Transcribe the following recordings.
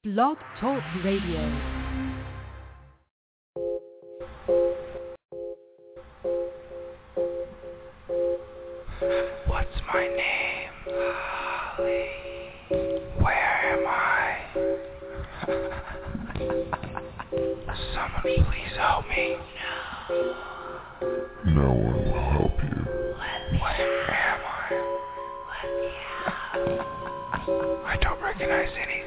Blog Talk Radio. What's my name? Holly. Where am I? Someone please help me. No one will help you. Where am I don't recognize anything.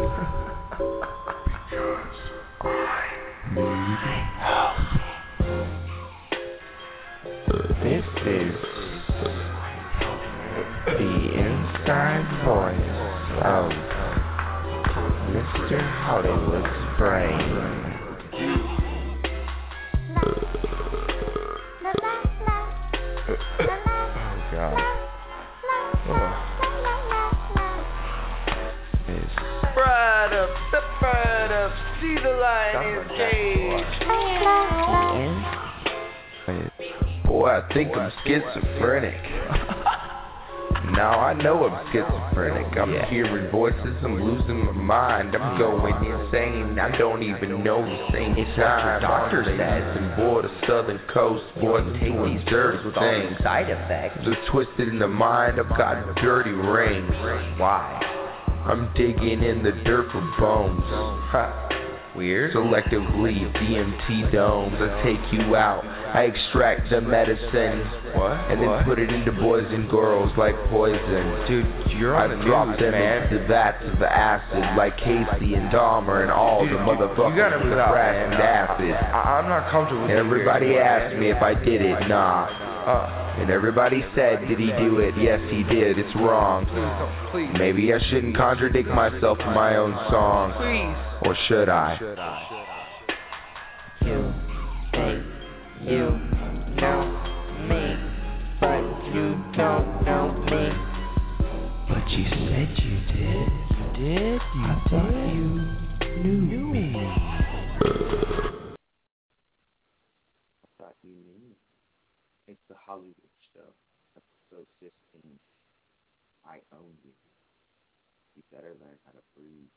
Because I need help. This is the inside voice of Mr. Hollywood's brain. Oh God. Spread up, see the light engage. Boy, I think I'm schizophrenic. Now I know I'm schizophrenic. I'm hearing voices, I'm losing my mind. I'm going insane. I don't even know the same time. Doctor says, and boy, the southern coast, boy, take these dirty with all the side effects. Just twisted in the mind. I've got dirty rings. Why? I'm digging in the dirt for bones. Weird. Selectively DMT domes. I take you out. I extract the medicine. What? And then put it into boys and girls like poison. Dude, you're on the news, man. I drop them into the vats of the acid like Casey and Dahmer and all the motherfuckers with the crack and acid. I'm not comfortable with and everybody asked me if I did it. Nah. And everybody said, did he do it? Yes, he did. It's wrong. Please. Maybe I shouldn't contradict myself in my own song. Please. Or should I? You think you know me, but you don't know me. But you said you did. You thought you knew me. I thought you knew. It's the Hollywood Show, episode 15. I own you. You better learn how to breathe.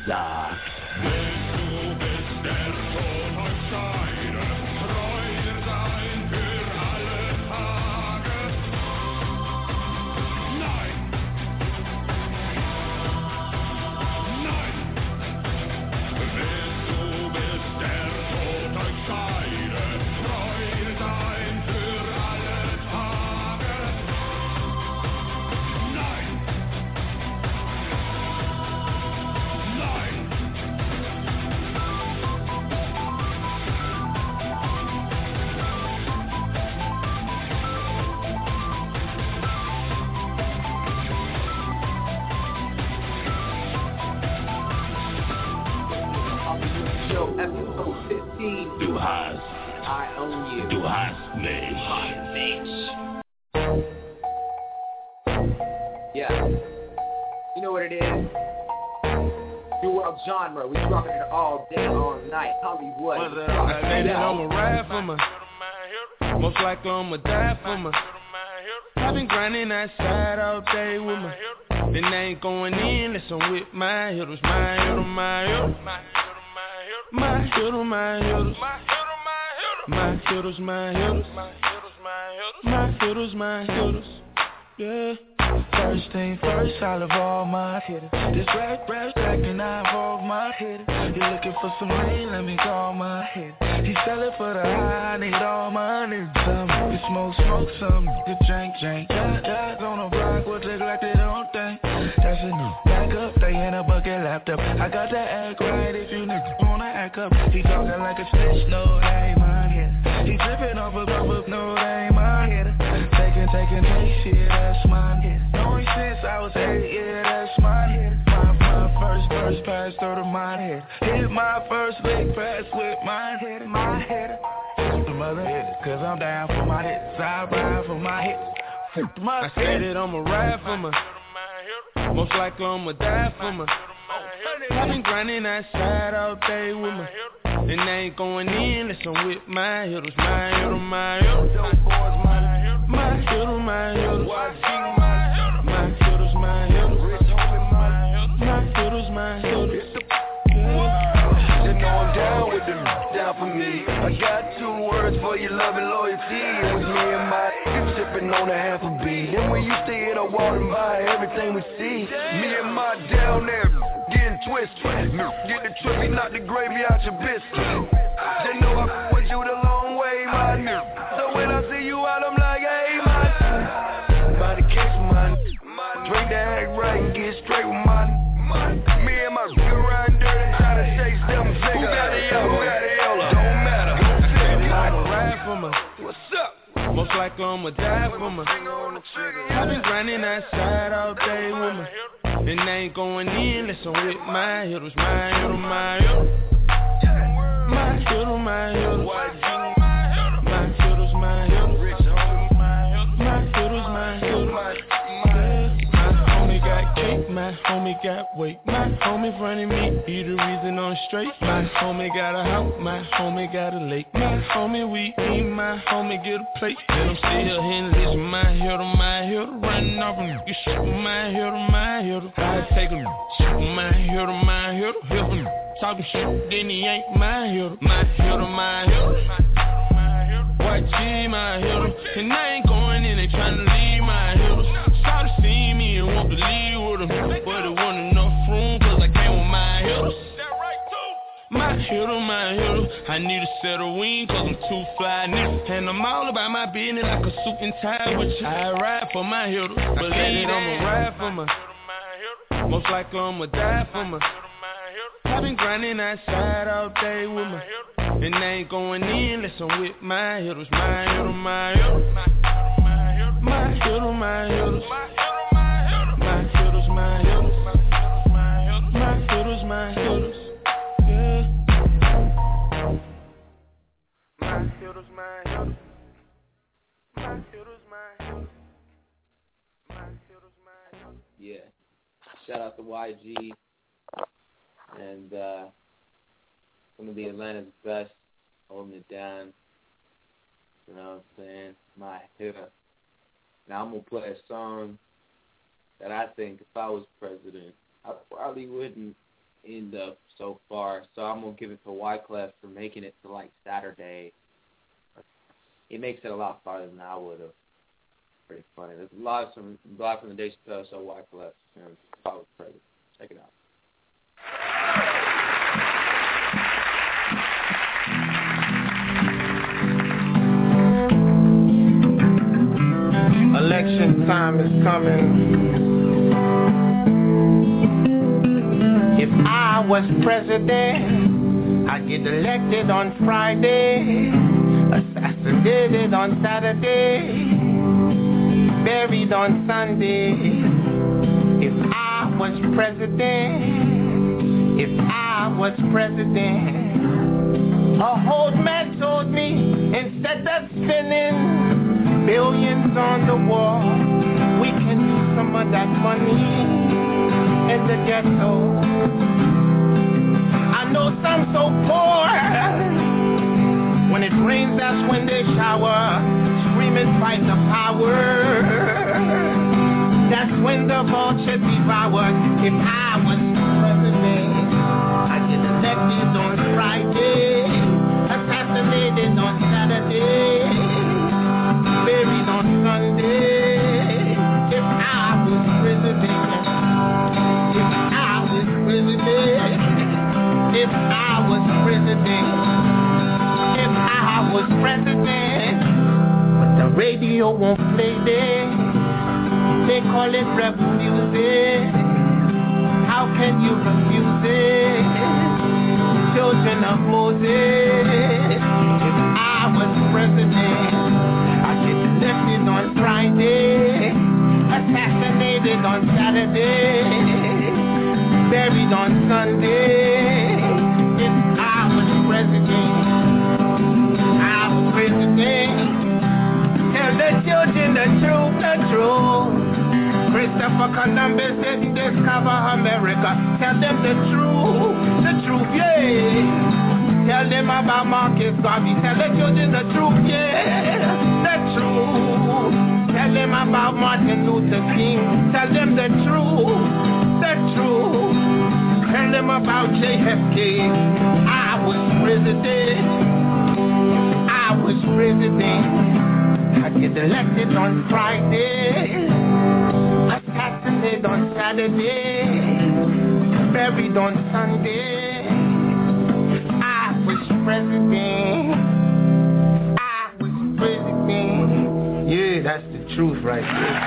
Sag. Du hast mich. Yeah. You know what it is? New world genre. We rocking it all day, all night. Hollywood. I say that I'ma ride for my. Most likely I'ma die for my. I've been grinding outside all day with my. Then I ain't going in unless I'm with my hitters. My hitters, my hitters. My hitters, my hitters. My hitters, my hitters. My hitters, my hitters. Yeah. First thing first, I love all my hitters. This rap track and I involve my hitters. You looking for some rain, let me call my hitter. He sellin' for the high, I need all my niggas. Some you smoke some, you drink. Guys on the block will take like they don't think. That's a new back up, they in a bucket laptop. I got to act right if you niggas wanna act up. He talking like a snitch, no, that ain't my hitter. He drippin' off a cup, no, that ain't my hitter. Taking, shit, that's my hitter. Knowing since I was 8, yeah, that's my hit. My first pass through to my head. Hit my first big pass with my head. The mother hit it, cause I'm down for my hits. I ride for my hits. I say that I'ma ride for my. Most likely I'ma die for my. I've been grinding outside all day with my. And I ain't going in unless I'm with my hitters. My hitters, my hitters. My hitters, my hitters. My hitters, my hitters. My hitters, my hitters. They know I'm down with them, down for me. I got 2 words for your love and loyalty. It was me and my sipping on a half a beat. And when you stay at a wall and buy everything we see. Me and my down there getting twisted. Get the trippy, knock the gravy out your biscuit. They know I with you the long way, my nigga. So when I see you out, I'm like, hey, my. By the case, man. Drink the act right and get straight with mine. Me and my girl riding dirty, try to chase them figures. Who got the yellow? Don't matter. I'ma ride for my. What's up? Most likely I'ma die for my. I've been grinding outside all day with my. And I ain't going in unless I'm with my hitters. My hitters, my hitters. My hitters, my hitters. My hitters, my hitters. My hitters, my hitters. My homie got cake, my homie got weight. My homie running me, he the reason I'm straight. My homie got a house, my homie got a lake. My homie we eat, my homie get a plate. Then I'm still hitting this, my hitter, running off and you shoot my hitter. I take him, shoot my hitter, hit him. Talking shit, then he ain't my hitter. My hitter. White G, my hitter. And I ain't going in, they tryna leave my hitters. Try to see me and want to leave with them. But it wasn't enough room, cause I came with my hitters. My hitter. I need a set of wings, cause I'm too fly nigga. And I'm all about my business like a suit and tie with you. I ride for my hitters. Believe I'ma ride for my. Most likely I'ma die for my. I've been grinding outside all day with my. And I ain't going in unless I'm with my hitters. My hitters, my hitters. My hitters, my hitters. My hitters, my hitters. My hitters, my hitters. Yeah. My hitters, my hitters. My hitters, my hitters. My hitters, my hitters. Yeah. Shout out to YG and some of the Atlanta's best, holding it down. You know what I'm saying? My hitter. Now I'm gonna play a song that I think if I was president, I probably wouldn't so far. So I'm going to give it to Wyclef for making it to, like, Saturday. It makes it a lot farther than I would have. Pretty funny. There's live from the Dave Chappelle show, Wyclef. Follow the president. Check it out. Election time is coming. If I was president, I'd get elected on Friday, assassinated on Saturday, buried on Sunday. If I was president, a old man told me, instead of spending billions on the war, we can use some of that money in the ghetto. I know some so poor, when it rains that's when they shower, screaming fight the power. That's when the vulture devoured. If I was president, I'd get elected on Friday, assassinated on Saturday, buried on Sunday. If I was president, but the radio won't play this. They call it rebel music. How can you refuse it? Children of Moses. If I was president, I'd get elected on Friday, assassinated on Saturday, buried on Sunday. If I was president, tell the children the truth. Christopher Columbus didn't discover America. Tell them the truth, yeah. Tell them about Marcus Garvey. Tell the children the truth, yeah. The truth. Tell them about Martin Luther King. Tell them the truth. Tell them about JFK. I was president. I get elected on Friday, assassinated on Saturday, buried on Sunday. I was president. Yeah, that's the truth right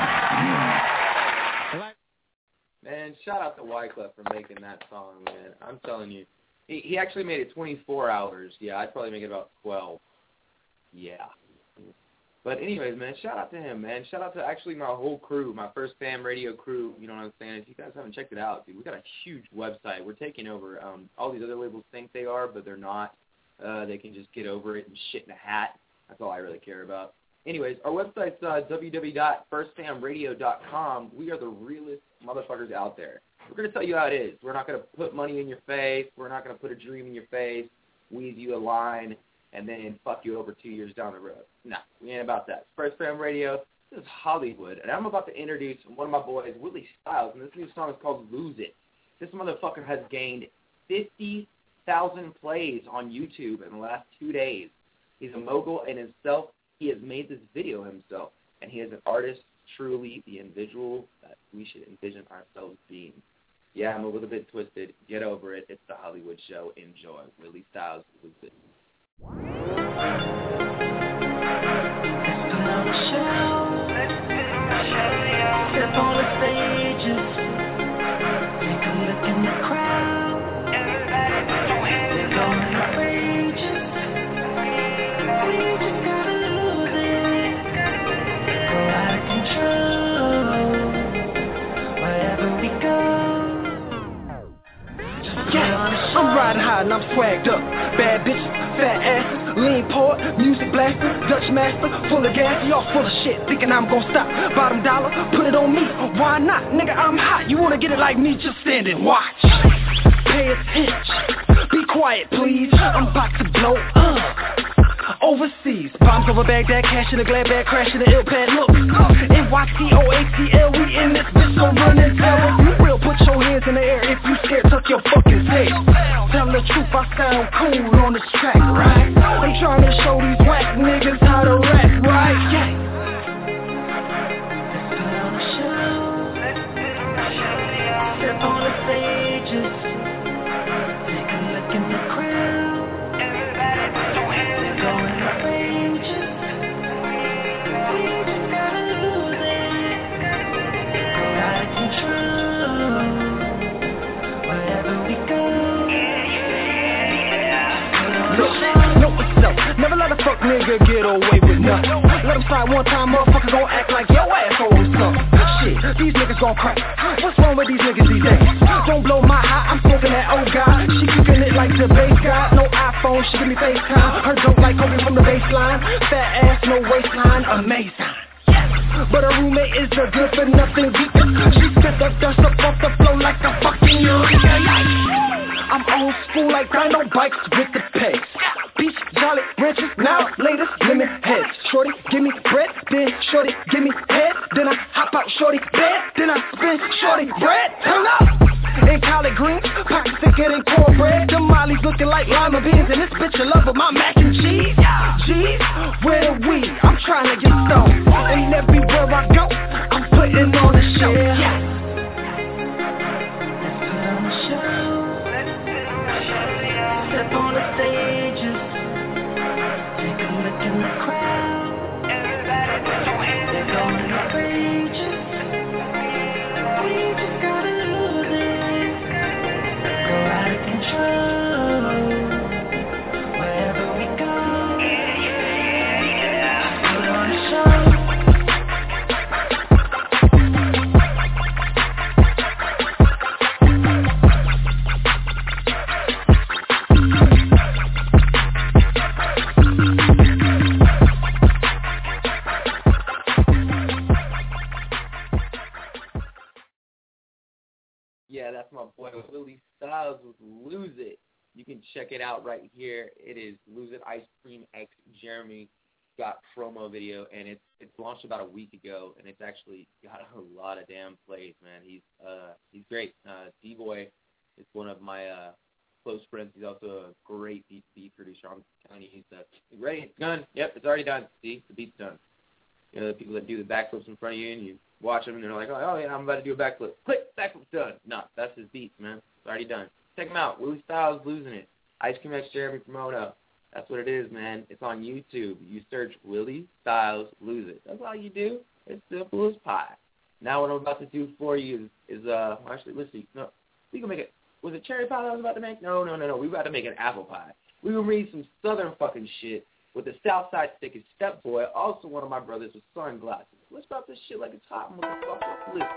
there. Man, shout out to Wyclef for making that song, man. I'm telling you. He actually made it 24 hours. Yeah, I'd probably make it about 12. Yeah. But anyways, man, shout out to him, man. Shout out to actually my whole crew, my First Fam Radio crew. You know what I'm saying? If you guys haven't checked it out, dude, we got a huge website. We're taking over. All these other labels think they are, but they're not. They can just get over it and shit in a hat. That's all I really care about. Anyways, our website's www.firstfamradio.com. We are the realest motherfuckers out there. We're going to tell you how it is. We're not going to put money in your face. We're not going to put a dream in your face, wheeze you a line, and then fuck you over 2 years down the road. No, we ain't about that. First Fam Radio, this is Hollywood, and I'm about to introduce one of my boys, Willie Styles, and this new song is called Lose It. This motherfucker has gained 50,000 plays on YouTube in the last 2 days. He's a mogul in himself. He has made this video himself, and he is an artist, truly the individual that we should envision ourselves being. Yeah, I'm a little bit twisted. Get over it. It's the Hollywood Show. Enjoy. Willie Styles, Lose It. Step on the stages, take a look in the crowd. They're going outrageous. We just gotta lose it. Go out of control wherever we go. Yeah, I'm riding high and I'm swagged up. Bad bitch, fat ass, lean port, music blaster, Dutch master, full of gas, y'all full of shit, thinking I'm gon' stop. Bottom dollar, put it on me, why not? Nigga, I'm hot, you wanna get it like me, just stand and watch. Pay attention, be quiet please, I'm about to blow overseas, bombs over Baghdad, cash in a glad bag, crash in the ill pad, look, NYCOATL, we in this bitch, so run and tell us, you real, put your hands in the air, if you scared, tuck your fucking the truth, I sound cool on this track, right? I'm trying to show these whack niggas how to rap, right? Yeah. Step on the stages, take a look in the crowd. Everybody put your hands up. We're going outrageous. We just gotta lose it. Go out of control. Wherever we go. Look, know what's up. Never let a fuck nigga get away with nothing. Let him slide one time, motherfucker gon' act like your ass owes something. Shit, these niggas gon' crack. What's wrong with these niggas these days? Don't blow my high, I'm smoking that old guy. She kicking it like the bass guy. No iPhone, she give me FaceTime. Her dope like Kobe from the baseline. Fat ass, no waistline, amazing. But her roommate is a good for nothing geek. She spit the dust up off the floor like a fucking eureka. I'm old school like dino bikes with the pegs. Beach, jolly, riches, now latest lemon heads. Shorty, give me bread, then shorty, give me head. Then I hop out shorty bed, then I spin shorty bread. Turn up! In collard greens, pockets thicker than cornbread. The Molly's looking like lima beans, and this bitch in love with my mac and cheese. G's, where the weed? I'm trying to get stoned. And everywhere I go, I'm putting on a show. Yeah. Step on the stages, take a look in the crowd. Everybody put your hands up. They're going outrageous. We just gotta lose it. Go out of control. Wherever we go. Put on a show. Yeah, that's my boy Willie Styles with Lose It. You can check it out right here. It is Lose It Ice Cream X Jeremy got promo video, and it's launched about a week ago, and it's actually got a lot of damn plays, man. He's great. D-Boy is one of my close friends. He's also a great beat producer. I'm telling you, he's ready. It's done. Yep, it's already done. See, the beat's done. You know, the people that do the backflips in front of you, and you watch them, and they're like, oh yeah, I'm about to do a backflip. Click, backflip's done. No, that's his beats, man. It's already done. Check him out. Willie Styles, Losing It. Ice Cream X Jeremy Promoto. That's what it is, man. It's on YouTube. You search Willie Styles, Lose It. That's all you do. It's simple as pie. Now what I'm about to do for you is actually, let's see. No, we can make it. Was it cherry pie that I was about to make? No. We about to make an apple pie. We will read some southern fucking shit with the Southside Sticky Step Boy, also one of my brothers with sunglasses. Let's drop this shit like it's hot and motherfucker. Listen.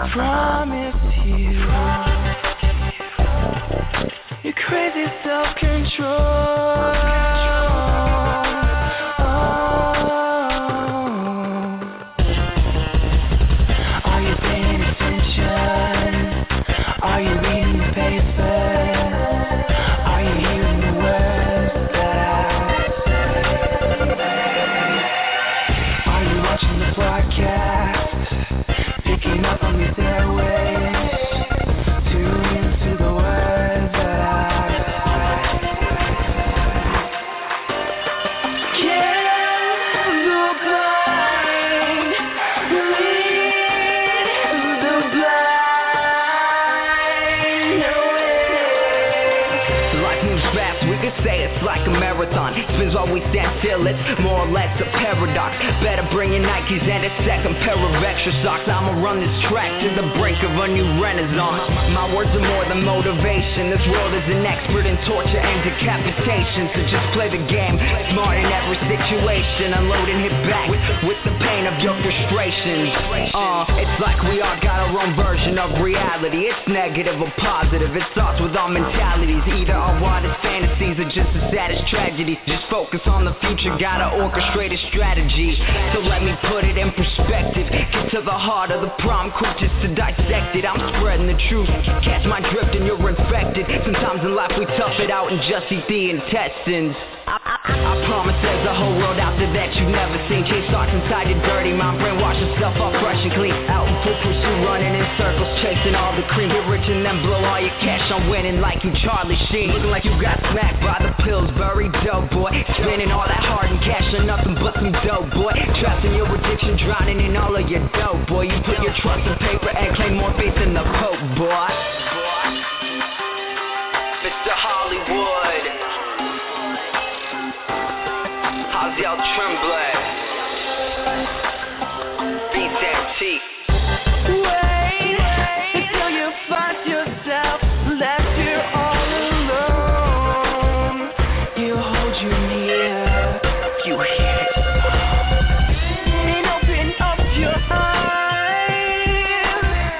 promise you your crazy self-control. Are you paying attention? Are you reading the paper? Are you hearing the words that I say? Are you watching the broadcast? Picking up on these airwaves? Tune into the words that I say. Can the blind lead the blind away? Life moves fast, we could say it's like a marathon. Spins while we stand still, it's more or less a paradox. Better bring your Nikes and a second pair of extra socks. I'ma run this track to the brink of a new renaissance. My words are more than motivation. This world is an expert in torture and decapitation. So just play the game, smart in every situation. Unload and hit back with the pain of your frustrations. It's like we all got our own version of reality. It's negative or positive, it starts with our mentalities. Either our wildest fantasies or just the saddest tragedies. Just focus on the future, gotta orchestrate a strategy. So let me put it in perspective. Get to the heart of the problem, quick just to dissect it. I'm spreading the truth, catch my drift and you're infected. Sometimes in life we tough it out and just eat the intestines. I promise there's a whole world out there that you've never seen. Chase thoughts inside your dirty mind, brainwash yourself up fresh and clean. Out in full pursuit, running in circles, chasing all the cream. Get rich and then blow all your cash on winning like you Charlie Sheen. Looking like you got smacked by the Pillsbury dope boy. Spending all that hard and cash on nothing but some dope boy. Trapped in your addiction, drowning in all of your dope boy. You put your trust in paper and claim more faith than the Pope boy. Mr. Hollywood, how's y'all trembling? Beats antique. Wait until you find yourself left here all alone. You hold you near, you hear it. And open up your eyes.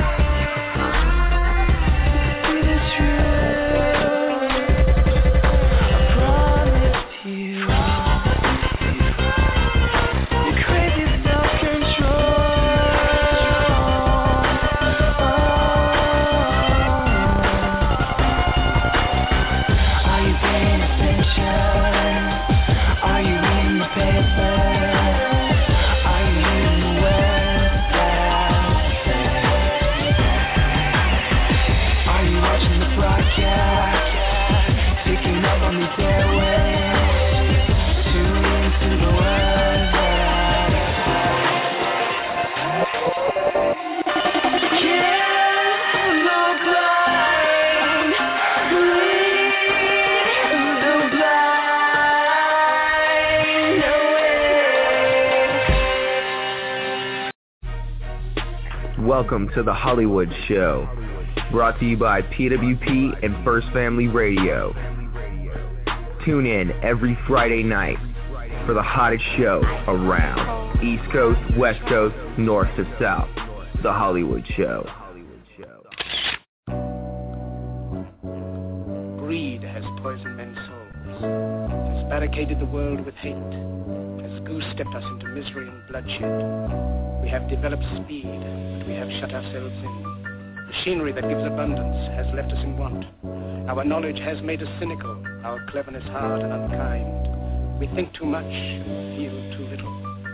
See the truth. I promise you. Welcome to The Hollywood Show, brought to you by PWP and First Family Radio. Tune in every Friday night for the hottest show around. East Coast, West Coast, North to South. The Hollywood Show. Greed has poisoned men's souls, has barricaded the world with hate, has goose-stepped us into misery and bloodshed. We have developed speed, but we have shut ourselves in. Machinery that gives abundance has left us in want. Our knowledge has made us cynical, our cleverness hard and unkind. We think too much and feel too little.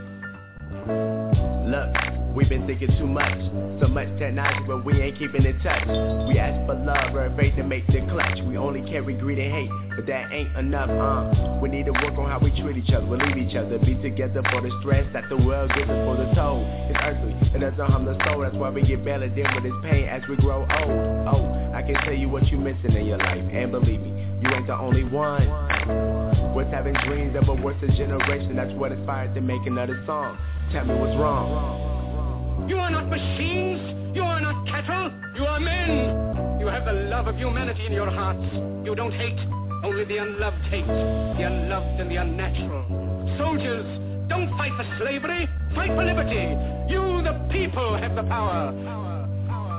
Look, we've been thinking too much. So much technology, but we ain't keeping in touch. We ask for love, we're afraid to make the clutch. We only carry greed and hate, but that ain't enough, We need to work on how we treat each other, leave each other, be together for the stress that the world gives us for the toll. It's earthly, it doesn't harm the soul. That's why we get better deal with this pain as we grow old. Oh, I can tell you what you're missing in your life, and believe me, you ain't the only one. What's having dreams of a worse generation? That's what inspired to make another song. Tell me what's wrong. You are not machines. You are not cattle. You are men. You have the love of humanity in your hearts. You don't hate. Only the unloved hate. The unloved and the unnatural. Soldiers, don't fight for slavery. Fight for liberty. You, the people, have the power.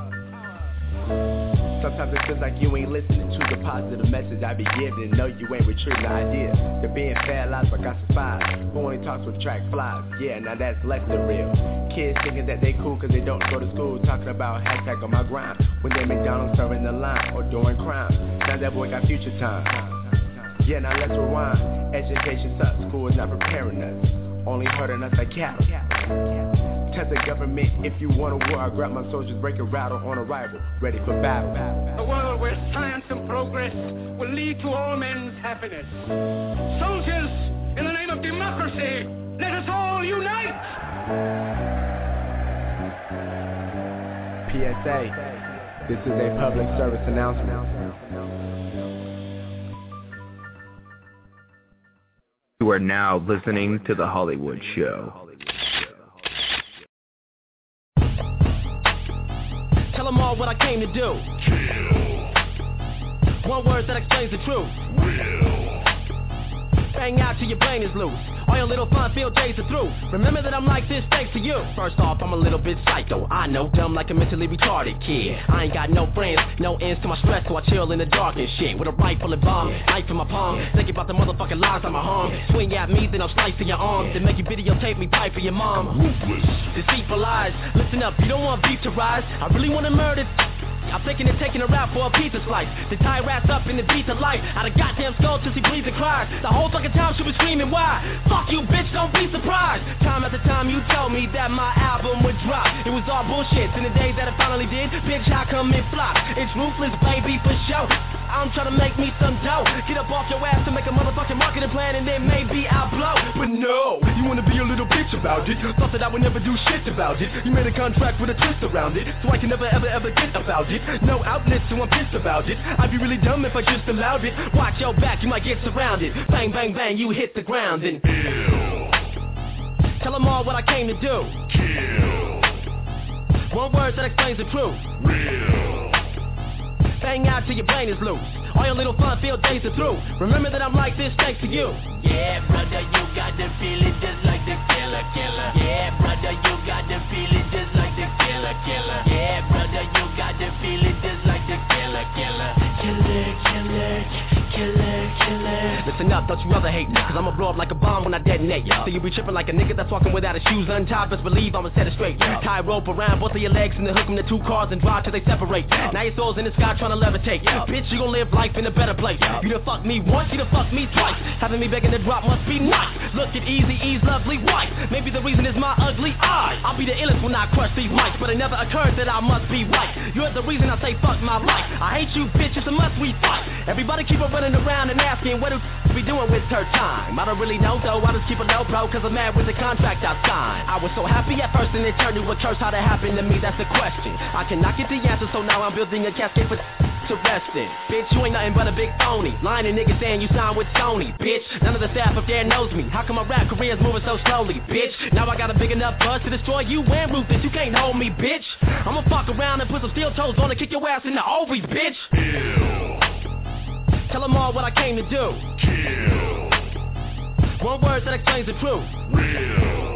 Sometimes it feels like you ain't listening to the positive message I be giving. And know you ain't retrieving the idea. They're being fat lies like I survived. Who only talks with track flies? Yeah, now that's less than real. Kids thinking that they cool cause they don't go to school. Talking about hashtag on my grind. When they McDonald's serving the line or doing crimes. Now that boy got future time. Yeah, now let's rewind. Education sucks, school is not preparing us. Only hurting us like cattle. Tell the government if you want a war, I grab my soldiers, break a rattle on arrival, ready for battle. A world where science and progress will lead to all men's happiness. Soldiers, in the name of democracy, let us all unite! PSA, this is a public service announcement. You are now listening to The Hollywood Show. Tell them all what I came to do. Kill. One word that explains the truth. Real. Bang out till your brain is loose. All your little fun-filled days are through. Remember that I'm like this thanks to you. First off, I'm a little bit psycho. I know, dumb like a mentally retarded kid. I ain't got no friends, no ends to my stress, so I chill in the dark and shit. With a rifle and bomb, knife in my palm. Thinking about the motherfucking lies on my arm. Swing at me, then I'm slicing your arm. Then make you videotape me pipe for your mom. Ruthless, deceitful lies. Listen up, you don't want beef to rise. I really want to murder. I'm thinking of taking her out for a pizza slice. To tie rats up in the beat of life. Out of goddamn skull till she bleeds and cries. The whole fucking time she was screaming, why? Fuck you, bitch, don't be surprised. Time after time you told me that my album would drop. It was all bullshit. In the days that it finally did, bitch, how come it flopped? It's ruthless, baby, for sure. I'm trying to make me some dough. Get up off your ass to make a motherfucking marketing plan, and then maybe I'll blow. But no, you wanna be a little bitch about it. Thought that I would never do shit about it. You made a contract with a twist around it, so I can never ever ever get about it. No outlet, so I'm pissed about it. I'd be really dumb if I just allowed it. Watch your back, you might get surrounded. Bang, bang, bang, you hit the ground and Kill. Tell them all what I came to do. Kill. One word that explains the truth. Real. Bang out till your brain is loose. All your little fun-filled days are through. Remember that I'm like this thanks to you. Yeah, brother, you got the feeling just like the killer, killer. Yeah, brother, you got the feeling just like the killer, killer. Yeah, brother, you got the feeling just like the killer, killer. Killer, killer, killer, killer. Listen up, don't you ever hate me, cause I'ma blow up like a bomb when I detonate. So you be tripping like a nigga that's walking without his shoes untied. Best believe I'ma set it straight. Tie a rope around both of your legs and then hook them to two cars and drive till they separate. Now your soul's in the sky trying to levitate. Bitch, you gon' live life in a better place. You done fucked me once, you done fucked me twice. Having me begging to drop must be nice. Look at Eazy-E's lovely wife. Maybe the reason is my ugly eyes. I'll be the illest when I crush these mics, but it never occurred that I must be right. You're the reason I say fuck my life. I hate you, bitch, it's a must we fight. Everybody keep on running around and asking what do be doing with her time. I don't really know though, I just keep a low pro cause I'm mad with the contract I signed. I was so happy at first and it turned to a curse. How'd it happen to me, that's the question. I cannot get the answer, so now I'm building a casket for to rest in. Bitch, you ain't nothing but a big phony. Lying to niggas saying you signed with Sony. Bitch, none of the staff up there knows me. How come my rap career's moving so slowly? Bitch, now I got a big enough buzz to destroy you and Ruthless. You can't hold me, bitch. I'ma fuck around and put some steel toes on and kick your ass in the ovaries, bitch. Kill. Tell them all what I came to do. Kill. One word that explains the truth. Real.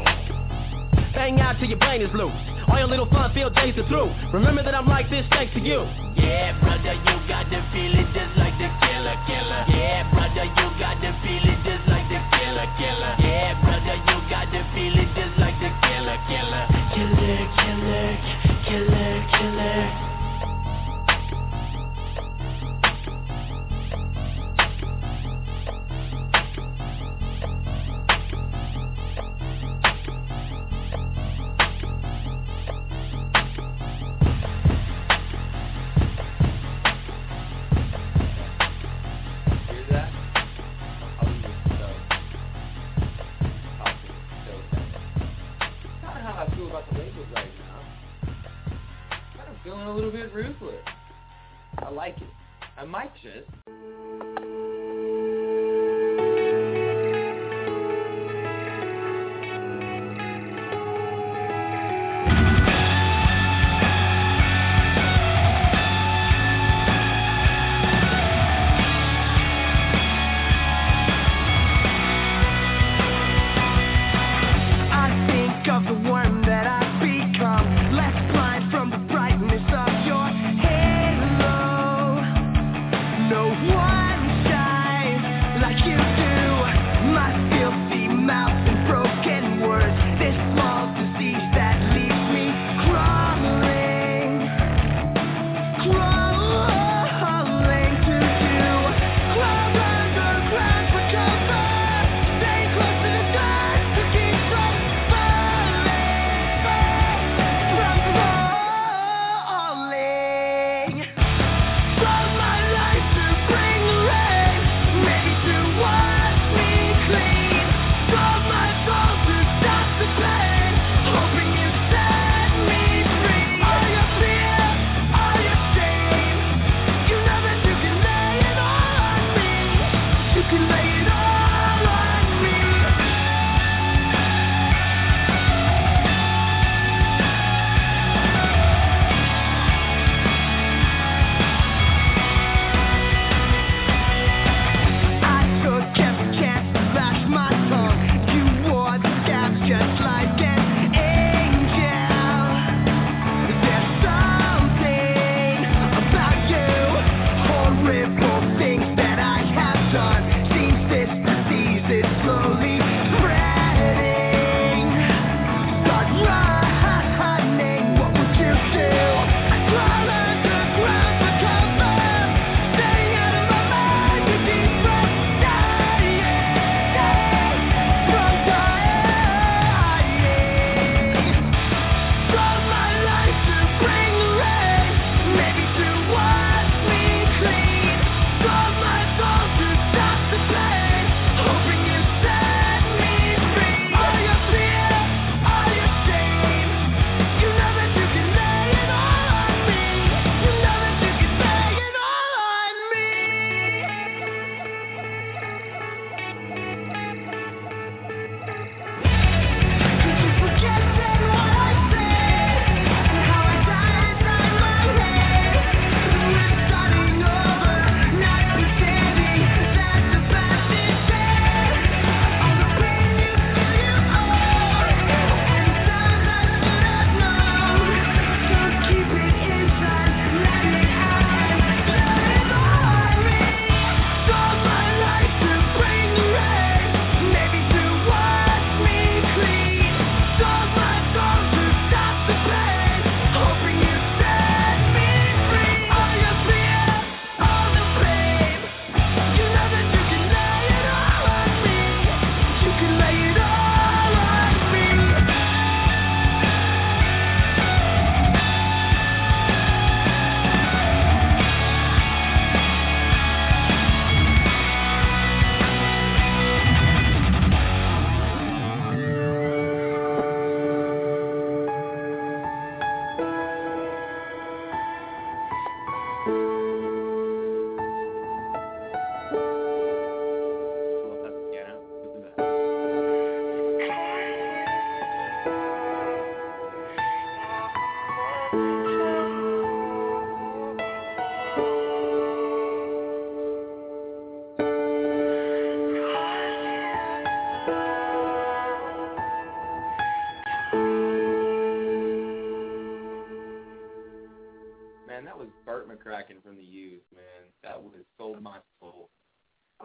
Bang out till your brain is loose. All your little fun-filled days are through. Remember that I'm like this thanks to you. Yeah, brother, you got the feeling just like the killer, killer. Yeah, brother, you got the feeling just like the killer, killer. Yeah, brother, you got the feeling just like the killer, killer. Killer, killer, killer, killer. A little bit ruthless. I like it. I might just. Less blind from the brightness of your halo.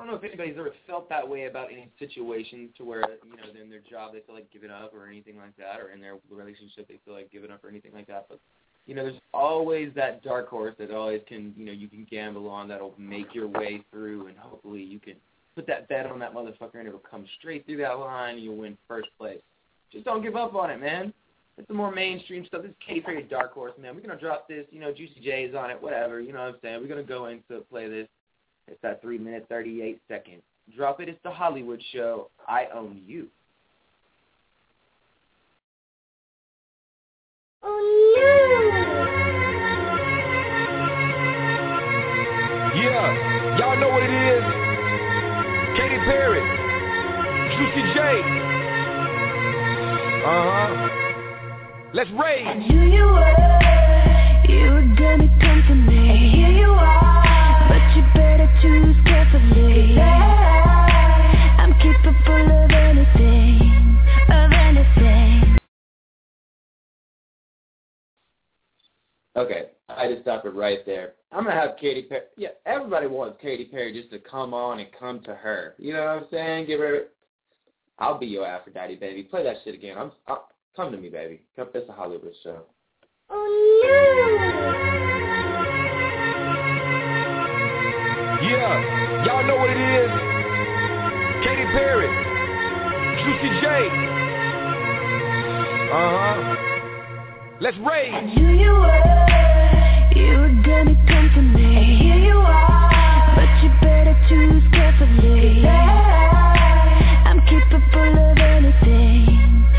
don't know if anybody's ever felt that way about any situation to where, you know, in their job they feel like giving up or anything like that, or in their relationship they feel like giving up or anything like that. But, you know, there's always that dark horse that always can, you know, you can gamble on that'll make your way through, and hopefully you can put that bet on that motherfucker and it'll come straight through that line and you'll win first place. Just don't give up on it, man. It's the more mainstream stuff. This is Katy Perry Dark Horse, man. We're going to drop this, you know, Juicy J's on it, whatever, you know what I'm saying. We're going to go into play this. It's that 3-minute, 38-second. Drop it. It's The Hollywood Show. I Own You. Yeah, y'all know what it is. Katy Perry, Juicy J. Let's rage. I knew you were gonna come to me. And here you are, but you better choose carefully. I'm capable of anything, Okay, I just stop it right there. I'm going to have Katy Perry. Yeah, everybody wants Katy Perry just to come on and come to her. You know what I'm saying? Give her. I'll be your Aphrodite, baby. Play that shit again. Come to me, baby. It's a Hollywood Show. Yeah, y'all know what it is. Katy Perry, Juicy J. Let's rage. I knew you were gonna come to me. And here you are, but you better choose carefully. I'm capable of anything,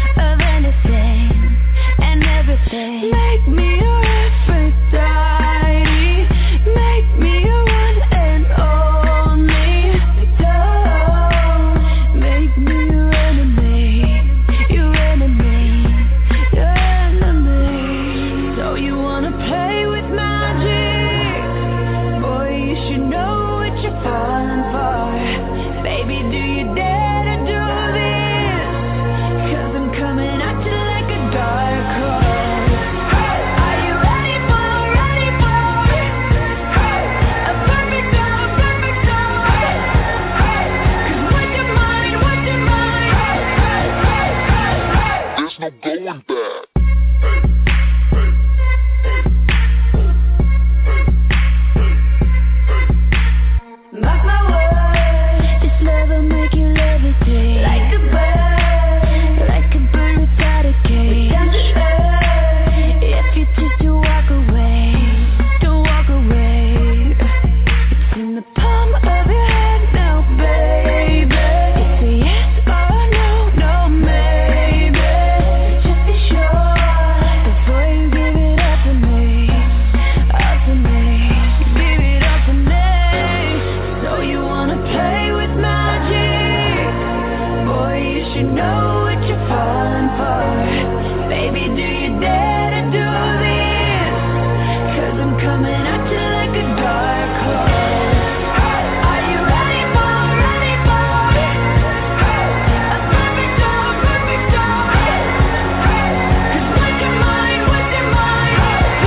and everything. Make me your Aphrodite. Make me your one and only. Don't make me your enemy. Your enemy. Your enemy. So you wanna play with magic? Boy, you should know what you're falling for. Baby, do you dare to do this? 'Cause I'm coming at you like a dark horse. Are you ready for a perfect storm, perfect storm? 'Cause what's your mind, what's your mind? There's no going back. Mark my words, this love will make you levitate. Like a bird without a cage. Down to earth, if you choose to walk away, don't walk away. It's in the palm of your hand now, baby. It's a yes or no, no maybe. Just be sure before you give it up to me, up to me. Give it up to me. So you wanna play with magic? Boy, you should know what you're falling for. Baby, do you dare to do this? 'Cause I'm coming at you like a dark horse. Are you ready for a perfect storm, perfect storm? 'Cause what's your mind, what's your mind?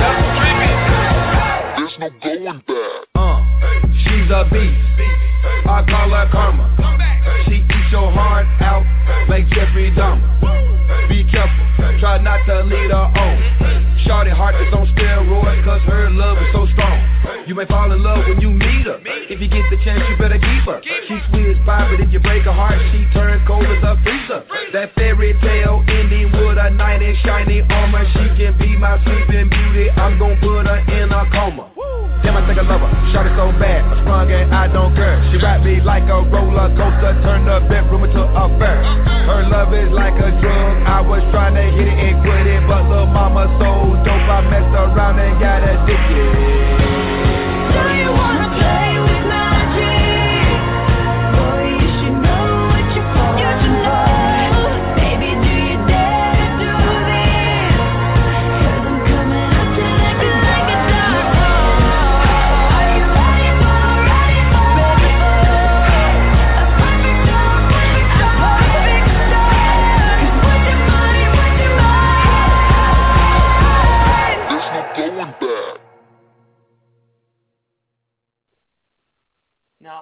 There's no going back. She's a beast. I call her Karma. She eats your heart out like Jeffrey Dahmer. Be careful, try not to lead her on. Shorty heart is on steroids 'cause her love is so strong. You may fall in love when you meet her. If you get the chance, you better keep her. She's sweet as pie, but if you break her heart, she turns cold as a freezer. That fairy tale ending with a knight in shiny armor. She can be my sleeping beauty. I'm gon' put her in a coma. Damn, I think I love her. Shot it so bad, I'm sprung and I don't care. She ride me like a roller coaster, turn the bedroom into a fair. Her love is like a drug. I was trying to hit it and quit it, but little mama so dope, I messed around and got addicted. So you wanna play with magic? Boy, you should know what you're falling for. Baby, do you dare to do this? 'Cause I'm coming at you like a dark horse. Are you ready for a perfect storm, perfect storm? 'Cause what's your mind, what's your mind? There's no going back.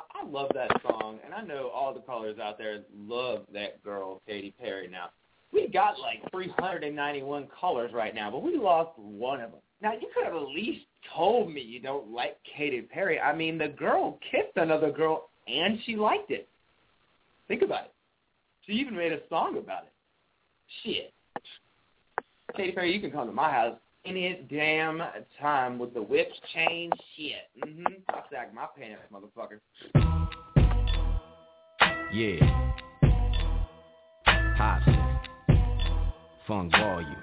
I love that song, and I know all the callers out there love that girl, Katy Perry. Now, we got like 391 callers right now, but we lost one of them. Now, you could have at least told me you don't like Katy Perry. I mean, the girl kissed another girl, and she liked it. Think about it. She even made a song about it. Shit. Katy Perry, you can come to my house any damn time with the whips, chains, shit. I sag my pants, motherfucker. Yeah. Hobson. Funk volume.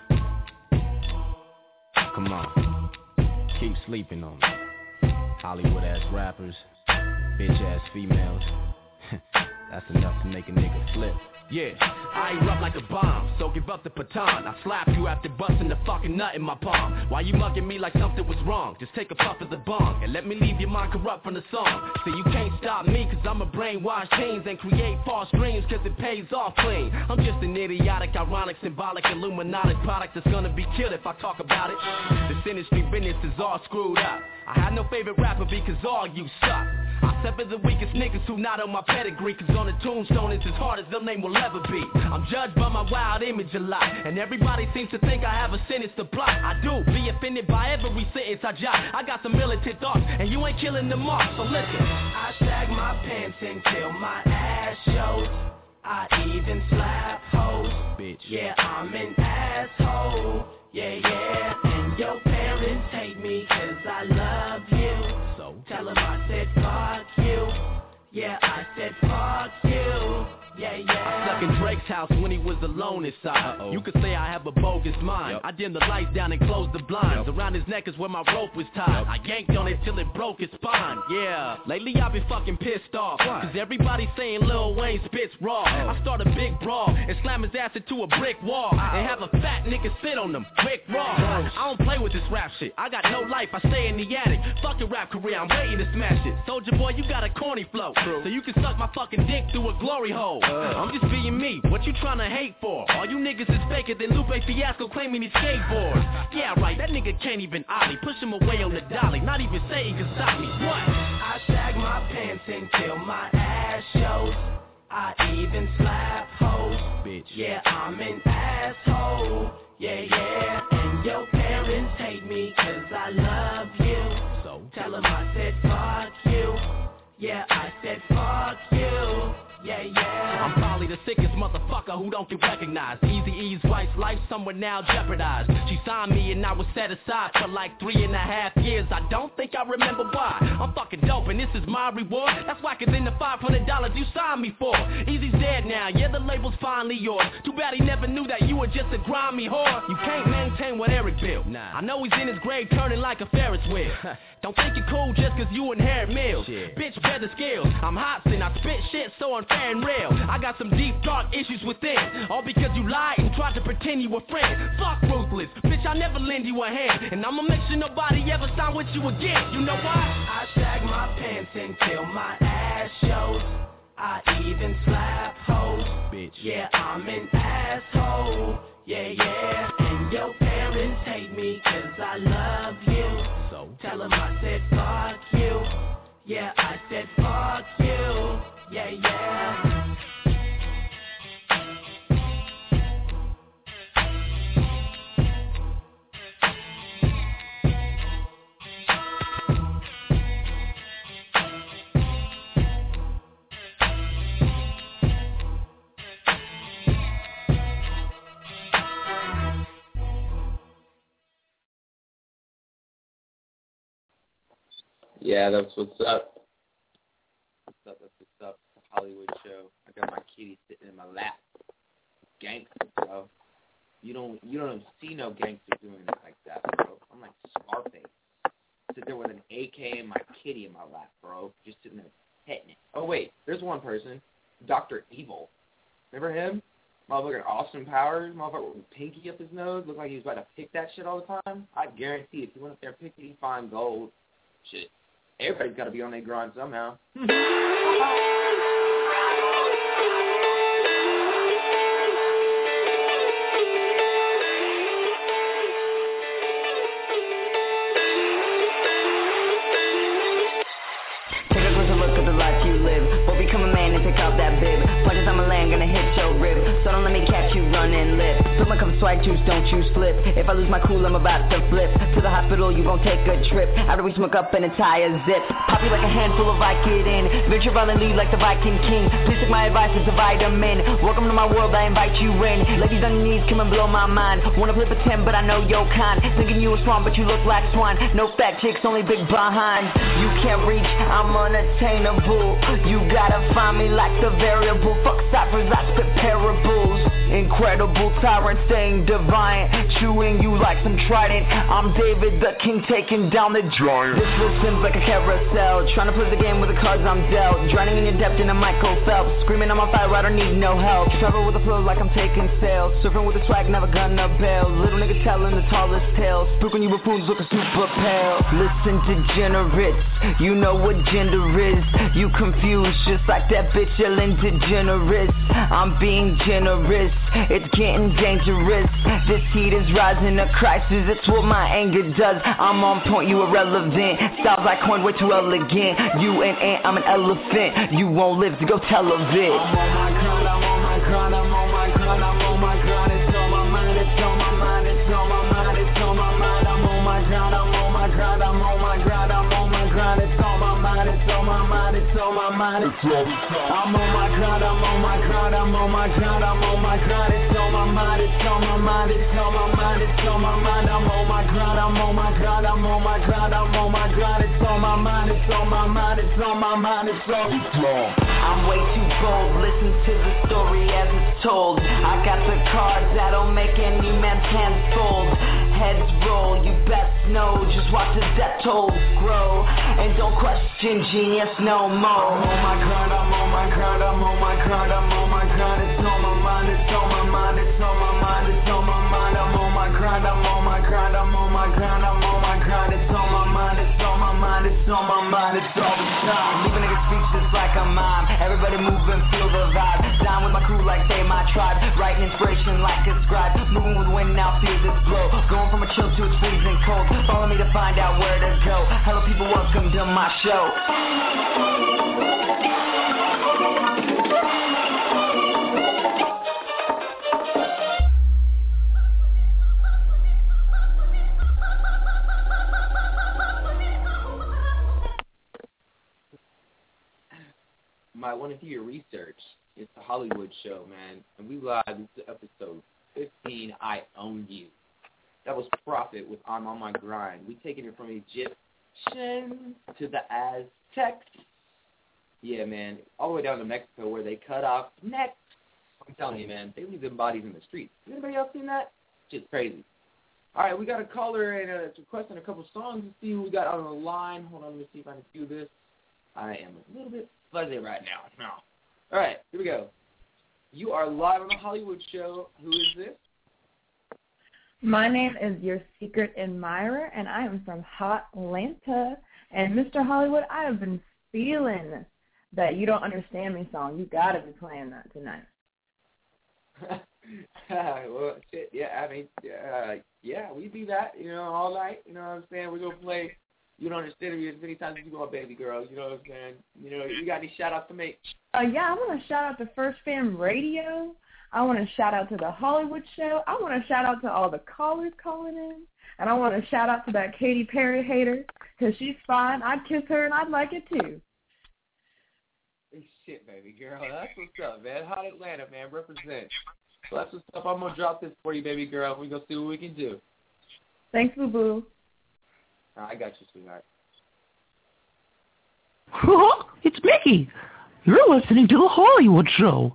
Come on. Keep sleeping on me. Hollywood-ass rappers. Bitch-ass females. That's enough to make a nigga flip. Yeah, I erupt like a bomb, so give up the baton. I slap you after busting the fucking nut in my palm. Why you mugging me like something was wrong? Just take a puff of the bong and let me leave your mind corrupt from the song. See, you can't stop me cause I'm a brainwashed teens and create false dreams cause it pays off clean. I'm just an idiotic, ironic, symbolic, Illuminati product that's gonna be killed if I talk about it. This industry business is all screwed up. I had no favorite rapper because all you suck. I sever the weakest niggas who not on my pedigree cause on the tombstone it's as hard as their name will ever be. I'm judged by my wild image a lot, and everybody seems to think I have a sinister plot. I do, be offended by every sentence I jot. I got some militant thoughts, and you ain't killing them off, so listen. I sag my pants until my ass shows. I even slap hoes. Bitch. Yeah, I'm an asshole. Yeah, and your parents hate me cause I love you. So tell them I said fuck you. Yeah, I said fuck you. Yeah. I stuck in Drake's house when he was alone inside. You could say I have a bogus mind. I dimmed the lights down and closed the blinds. Around his neck is where my rope was tied. I yanked on it till it broke his spine. Yeah, lately I've been fucking pissed off cause everybody saying Lil Wayne spits raw. I start a big brawl and slam his ass into a brick wall and have a fat nigga sit on them quick raw. I don't play with this rap shit. I got no life, I stay in the attic. Fuck your rap career, I'm waiting to smash it. Soulja Boy, you got a corny flow, so you can suck my fucking dick through a glory hole. I'm just being me, what you tryna hate for? All you niggas is faker than Lupe Fiasco claiming he skateboards. Yeah, right, that nigga can't even ollie. Push him away on the dolly, not even say he can stop me. What? I sag my pants until my ass shows. I even slap hoes. Bitch. Yeah, I'm an asshole. Yeah, and your parents hate me cause I love you. So tell them I said fuck you. Yeah, I said fuck you. Yeah. I'm probably the sickest motherfucker who don't get recognized. Eazy-E's wife's life somewhere now jeopardized. She signed me and I was set aside for like 3.5 years. I don't think I remember why. I'm fucking dope and this is my reward. That's whacker than the $500 you signed me for. Easy's dead now, yeah, the label's finally yours. Too bad he never knew that you were just a grimy whore. You can't maintain what Eric built. Nah. I know he's in his grave turning like a Ferris wheel. Don't think you're cool just cause you inherit meals. Bitch, better skills. I'm Hobson, I spit shit so unfair and real. I got some deep, dark issues within. All because you lied and tried to pretend you were friend. Fuck ruthless, bitch, I'll never lend you a hand. And I'ma make sure nobody ever sign with you again. You know why? I sag my pants until my ass shows. I even slap hoes. Bitch. Yeah, I'm an asshole. Yeah, and your parents hate me cause I love you. So tell them I said fuck you. Yeah, I said fuck you. Yeah. Yeah, that's what's up. That's what's up. The Hollywood show. I got my kitty sitting in my lap. Gangster, bro. You don't see no gangster doing it like that, bro. I'm like Scarface. Sit there with an AK and my kitty in my lap, bro. Just sitting there petting it. Oh wait, there's one person. Dr. Evil. Remember him? Motherfucker Austin Powers, motherfucker with a pinky up his nose. Looked like he was about to pick that shit all the time. I guarantee if you went up there and picked it, he'd find gold. Shit. Everybody's got to be on their grind somehow. Take a closer look at the life you down, let me catch you running lip. Fill my cup of swag juice, don't you slip. If I lose my cool, I'm about to flip. To the hospital, you won't take a trip. After we smoke up an entire zip. Pop you like a handful of Vicodin. Venture violently like the Viking King. Please take my advice, it's a vitamin. Welcome to my world, I invite you in. Ladies on your knees, come and blow my mind. Wanna play pretend, but I know your kind. Thinking you a swan, but you look like swine. No fat chicks, only big behind. You can't reach, I'm unattainable. You gotta find me like the variable. Fuck ciphers, I spit parables. Incredible tyrant, staying divine. Chewing you like some trident. I'm David the King, taking down the giant. This will seems like a carousel. Trying to play the game with the cards I'm dealt. Drowning in your depth in a Michael Phelps. Screaming on my fire, I don't need no help. Travel with the flow like I'm taking sails. Surfing with the swag, never gonna bail. Little nigga telling the tallest tales. Spooking you buffoons looking super pale. Listen, degenerates, you know what gender is. You confused just like that bitch Ellen DeGeneres. I'm being generous, it's getting dangerous. This heat is rising to crisis, it's what my anger does. I'm on point, you irrelevant. Styles I coined way too elegant. You an ant, I'm an elephant. You won't live to go tell of it. I'm on my grind, I'm on my grind, I'm on my grind, I'm on my grind. It's on my mind, it's on my mind, it's on my mind, it's on my mind. I'm on my grind, I'm on my grind, I'm on my grind, I'm on my grind. It's on my mind, it's on my mind, it's on my mind. It's all the time. I'm on my grind, I'm on my grind, I'm on my grind, I'm on my grind. It's on my mind, it's on my mind, it's on my mind, it's on my mind. I'm on my grind, I'm on my grind, I'm on my grind, I'm on my grind. It's on my mind, it's on my mind, it's on my mind, it's on the time. I'm way too bold, listen to the story as it's told. I got the cards that'll make any man's hands fold. Heads roll, you best know, just watch the death toll grow. And don't question genius no more. I'm on my grind, I'm on my grind, I'm on my grind, I'm on my grind. It's on my mind, it's on my mind, it's on my mind, it's on my mind. I'm on my grind, I'm on my grind, I'm on my grind, I'm on my grind. It's on my mind, it's on my mind, it's on my mind, it's all the time. Leave a nigga speechless like a mime. Everybody move and feel the vibe. Down with my crew like they my tribe. Writing inspiration like a scribe. Moving with wind now, feel this blow. Going from a chill to it's freezing cold. Follow me to find out where to go. Hello people, welcome to my show. Might want to do your research. It's the Hollywood Show, man. And we live. This is episode 15, I Own You. That was Prophet with I'm on my grind. We taking it from Egyptian to the Aztecs. Yeah, man. All the way down to Mexico where they cut off necks. I'm telling you, man. They leave them bodies in the streets. Anybody else seen that? Shit's crazy. All right, we got a caller and it's requesting a couple songs. Let's see who we got on the line. Hold on, let me see if I can do this. I am a little bit fuzzy right now. No. All right, here we go. You are live on the Hollywood Show. Who is this? My name is Your Secret Admirer, and I am from Hot Atlanta. And Mr. Hollywood, I have been feeling that You Don't Understand Me song. You got to be playing that tonight. Well, shit, yeah, I mean, yeah, we do that, all night. You know what I'm saying? We're going to play You Don't Understand Me as many times as you want, baby girl. You know what I'm saying? You got any shout-outs to make? Yeah, I want to shout out to First Fam Radio. I want to shout out to the Hollywood Show. I want to shout out to all the callers calling in. And I want to shout out to that Katy Perry hater, because she's fine. I'd kiss her, and I'd like it, too. Shit, baby girl. That's what's up, man. Hot Atlanta, man. Represent. So that's what's up. I'm going to drop this for you, baby girl. We're going to see what we can do. Thanks, boo-boo. I got you, sweetheart. It's Mickey. You're listening to The Hollywood Show.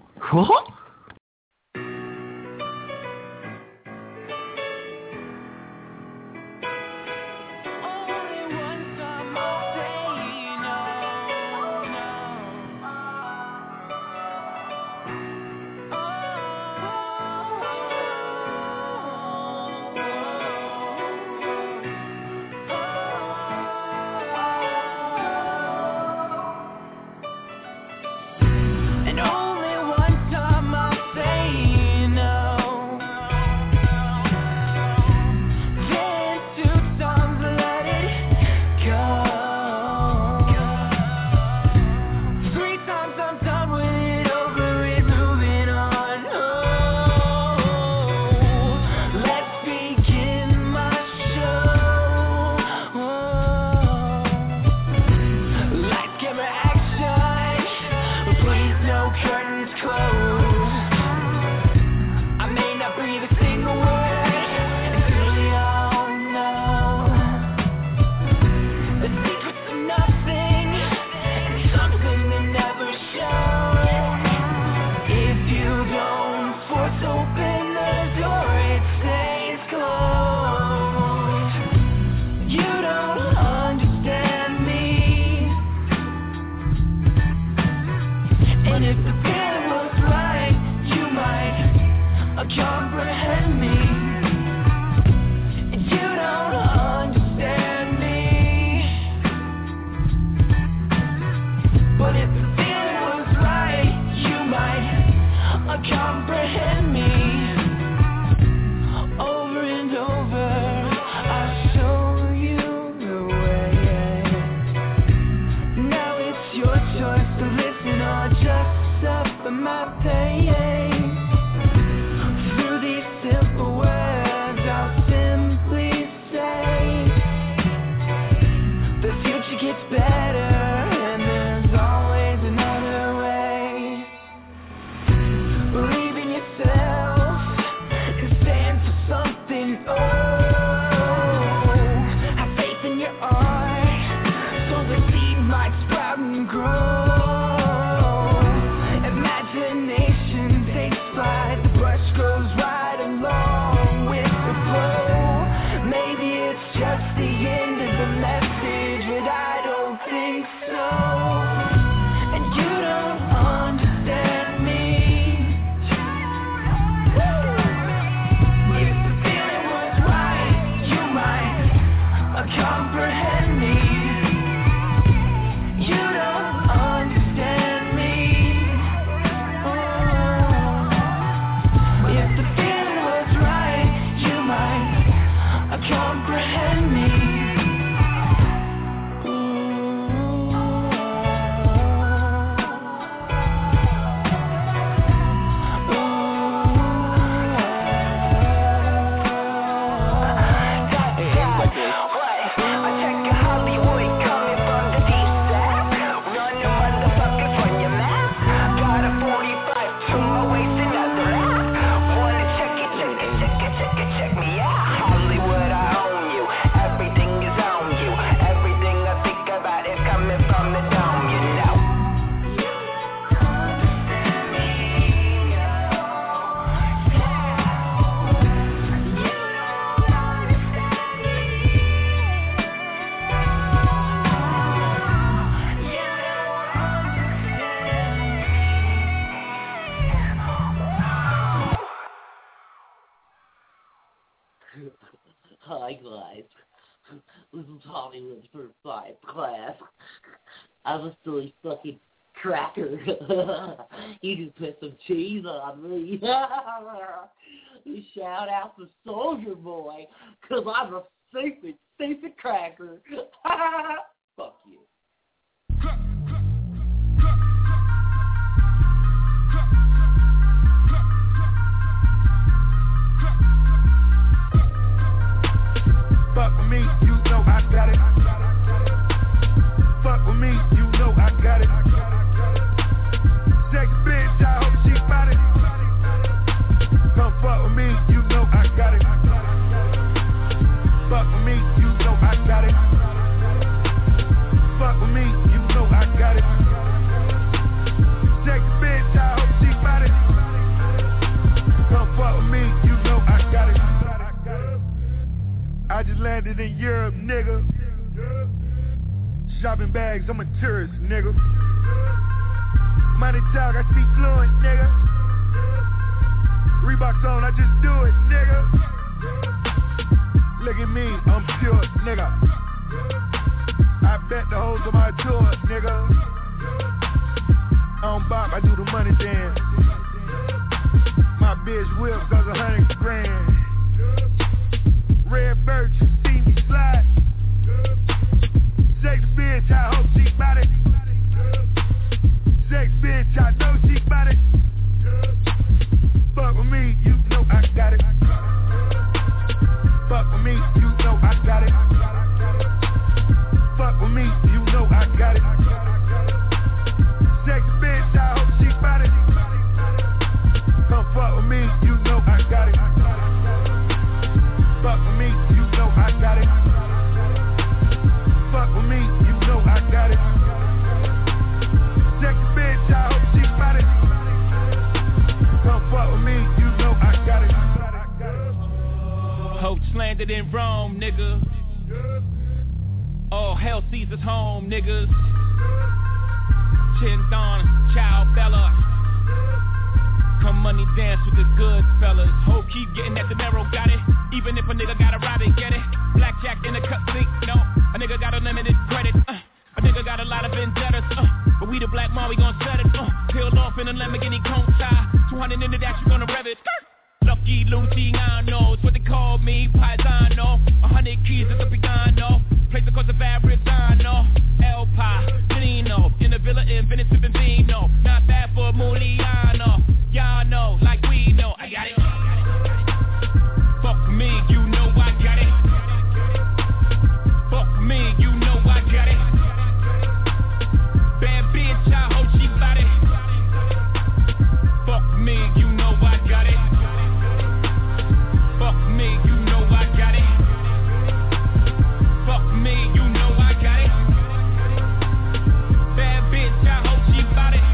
is closed. I may not breathe a single word until you all know the secrets of nothing and something that never shows. If you don't force open the door, it stays closed. You don't understand me, and if the feeling was right, you might comprehend me. And you don't understand me, but if the feeling was right, you might comprehend me. Over and over, I'll show you the way. Now it's your choice to listen or just suffer my pain. Through these simple words, I'll simply say the future gets better and there's always another way. Believe in yourself and stand for something. Oh, have faith in your art so the seed might sprout and grow. Imagination takes flight, the brush goes right along with the flow. Maybe it's just the end of the message, but I don't think so. And you don't understand me. If the feeling was right, you might comprehend me. You don't understand me. If the feeling was right, you might comprehend me. Hi guys, this is Hollywood's first 5 class. I'm a silly fucking cracker. You just put some cheese on me. You shout out to Soldier Boy, cause I'm a stupid cracker. Fuck you. Fuck with me, you know I got it. Fuck with me, you know I got it. Take a bitch, I hope she bout it. Come fuck with me, you know I got it. Fuck with me, you know I got it. Fuck with me, you know I got it. Take a bitch, I hope she bout it. Come fuck with me, you know I got it. I just landed in Europe, nigga. Shopping bags, I'm a tourist, nigga. Money talk, I speak fluent, nigga. Reeboks on, I just do it, nigga. Look at me, I'm pure, nigga. I bet the hoes on my tour, nigga. On bop, I do the money dance. My bitch whip goes 100 grand. Red birch, see me slide. Sex bitch, I hope she bout it. Sex bitch, I know she bout it. Fuck with me, you know I got it. Fuck with me, you know I got it. Fuck with me, you know I got it. Sex bitch, I hope she bout it. landed in Rome, nigga. Oh, hell Caesar's home, niggas. Chin Don, Chow Bella. Come money dance with the good fellas. Ho, keep getting at the narrow, got it. Even if a nigga gotta rob it, get it. Blackjack in the cut seat, no. A nigga got unlimited credit, a nigga got a lot of vendettas, but we the black mom, we gon' set it, peeled off in a Lamborghini cone tie. 200 in the dash, you gonna rev it. Lucky Luciano, it's what they call me, Paisano. 100 keys at the piano, place across the Fabriano. El Pacino, in the villa in Venice sipping vino. Not bad for Muliano, y'all know, like we know. I got it. Fuck me, you know I got it. Fuck me, you know I got it. Bad bitch, I hope she bout it. Fuck me, you know I got it. Fuck me, you know I got it. Fuck me, you know I got it. Bad bitch, I hope she bout it.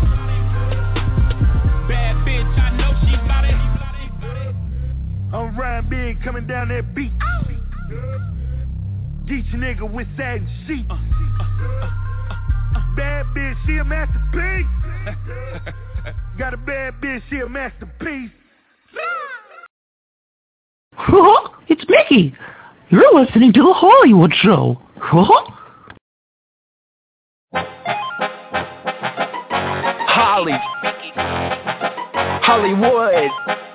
Bad bitch, I know she bout it. I'm Ryan Big coming down that beat. Get your nigga with satin sheet. Bad bitch, she a masterpiece. Got a bad bitch, she a masterpiece. It's Mickey. You're listening to The Hollywood Show. Hollywood.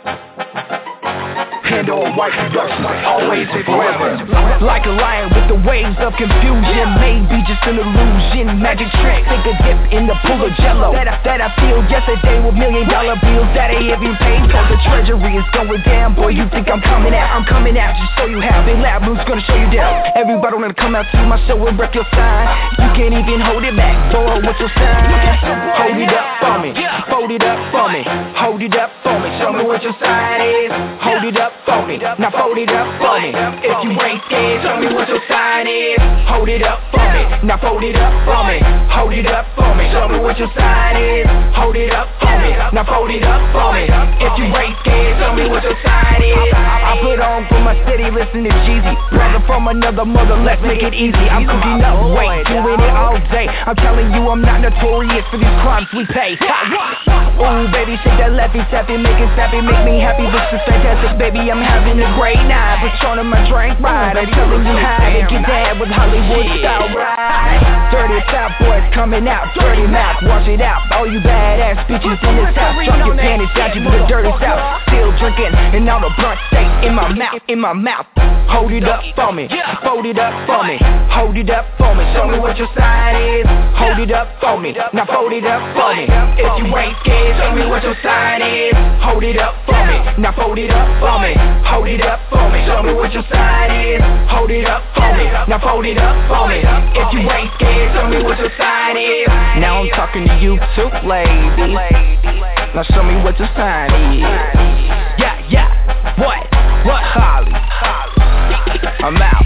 Hand on white production, always and forever. Like a lion with the waves of confusion. Maybe just an illusion. Magic trick, take a dip in the pool of jello. That I feel yesterday with $1 million bills that I even paid for. The treasury is going down. Boy, you think I'm coming out? I'm coming out just so you have. Big Lab Blues gonna show you down. Everybody wanna come out to my show and wreck your sign. You can't even hold it back. Boy, what's your sign? Hold it up for me. Fold it up for me. Hold it up for me. Show me what your sign is. Hold it up for me. Now fold it up for me. If you ain't scared, tell me what your sign is. Hold it up for me. Now fold it up for me. Hold it up for me. Show me what your sign is. Hold it up for me. Now fold it up for me. If you ain't scared, tell me what your sign is. I put on for my city, listen to Jeezy. Brother from another mother, let's make it easy. I'm cooking up weight, doing it all day. I'm telling you, I'm not notorious for these crimes we pay. Ooh, baby, shake that lefty, sappy, make it sappy, make me happy. This is fantastic, baby, I'm having a great night. Return on my drink ride. I'm telling you how to get down with Hollywood style ride. Dirty South boys coming out, dirty mouth, wash it out. All you badass bitches in this house, drop your panties out to the dirty South. Still drinking, and all the blunt state in my mouth, in my mouth. Hold it up for me, fold it up for me, hold it up for me. Show me what your sign is. Hold it up for me, now fold it up for me. If you ain't scared, show me what your sign is. Hold it up for me, now fold it up for me. Hold it up for me, show me what your sign is. Hold it up for me, now fold it up for me. If you ain't scared, show me what your sign is. Now I'm talking to you too, lady. Now show me what your sign is. Yeah, what, Holly? I'm out.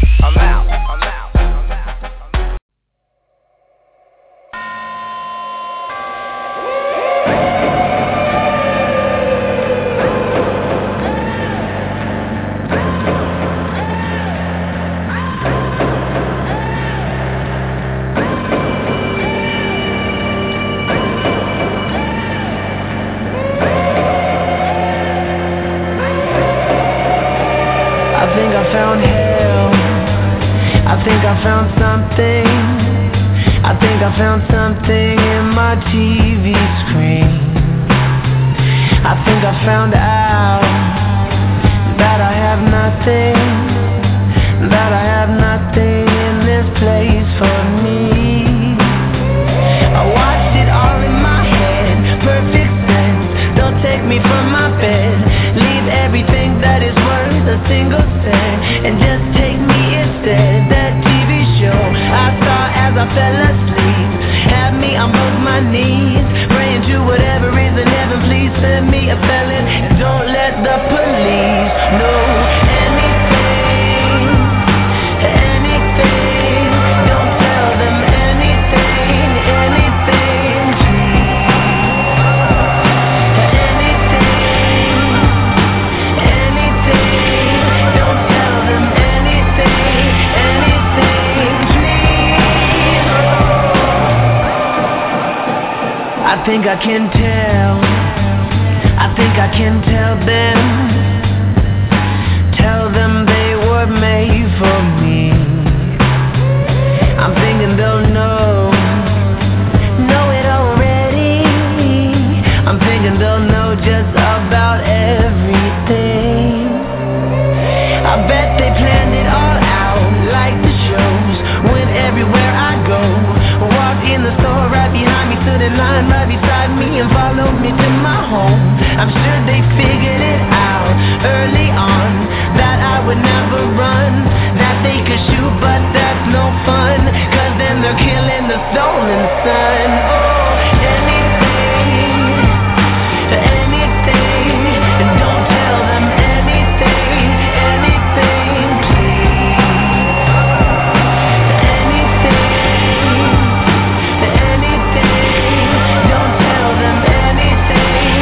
I found something in my TV screen. I think I found out that I have nothing in this place for me. I watched it all in my head, perfect sense. Don't take me from my bed, leave everything that is worth a single cent, and just take me instead. That TV show I saw as I fell asleep had me on both my knees, praying to whatever is in heaven. Please send me a felon, and don't let the police know anything. think I can tell. I think I can tell them. Tell them they were made for me. I'm thinking they'll know it already. I'm thinking they'll know just about everything. I bet they planned it all out like the shows. Went everywhere I go. Walked in the store right behind me, stood in line right beside me and followed me to my home. I'm sure they figured it out early on that I would never run, that they could shoot but that's no fun, cause then they're killing the stolen son. Oh, anything, don't tell them anything, please. Anything, don't tell them anything,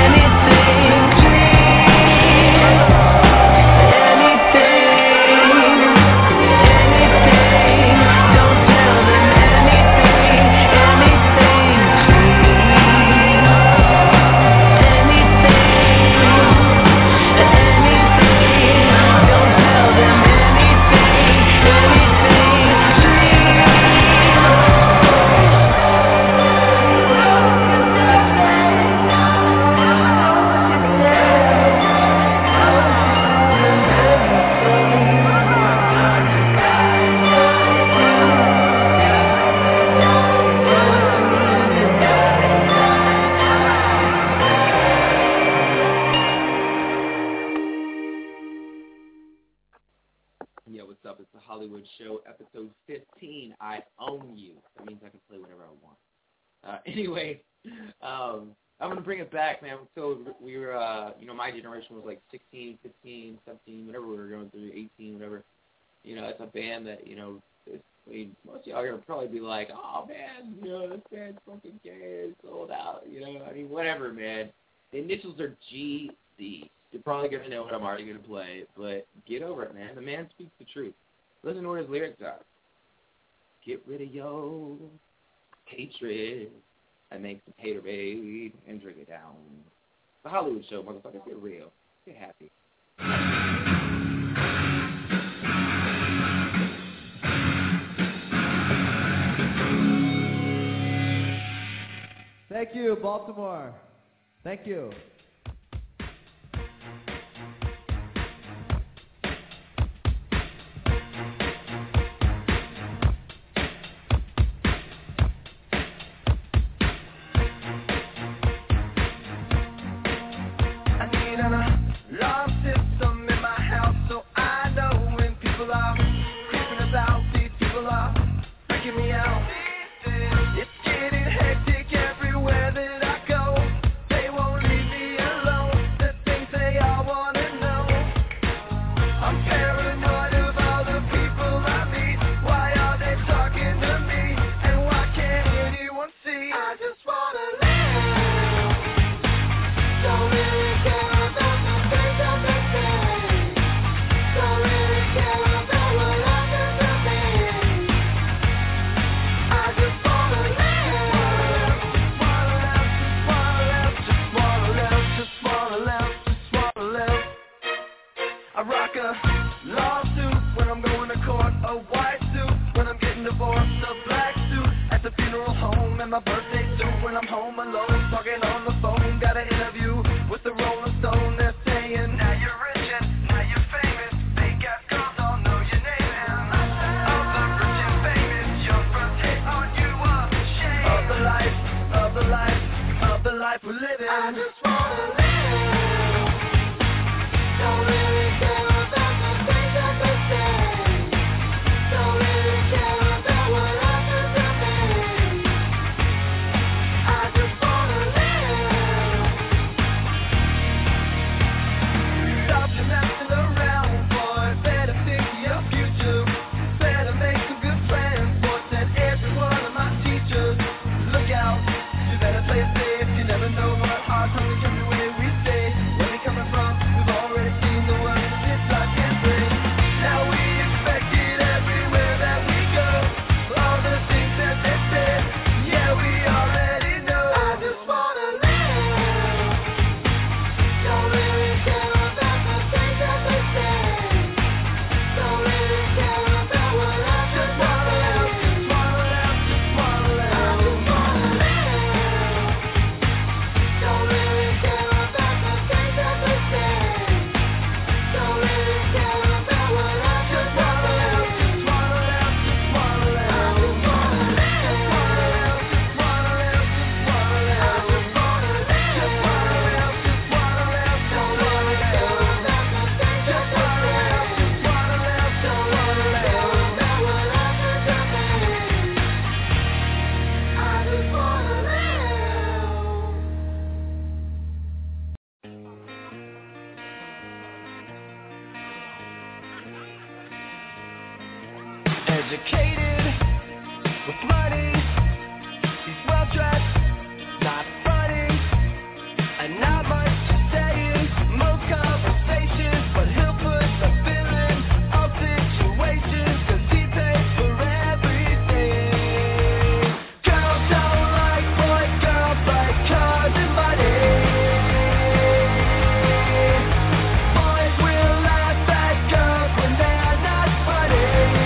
Anyway, I'm going to bring it back, man. So we were, my generation was like 16, 15, 17, whatever we were going through, 18, whatever. It's a band that, most of y'all are going to probably be like, oh, man, this band's fucking gay, it's sold out, whatever, man. The initials are GD. You're probably going to know what I'm already going to play, but get over it, man. The man speaks the truth. Listen to what his lyrics are. Get rid of your hatred and make some haterade and drink it down. The Hollywood Show, motherfucker. Get real. Get happy. Thank you, Baltimore. Thank you. Play it safe, you never know what hard times can do. educated, with money. He's well dressed, not funny, and not much to say in most conversations, but he'll put the bill in all situations, 'cause he pays for everything. Girls don't like boys, girls like cars and money. Boys will laugh at girls when they're not funny.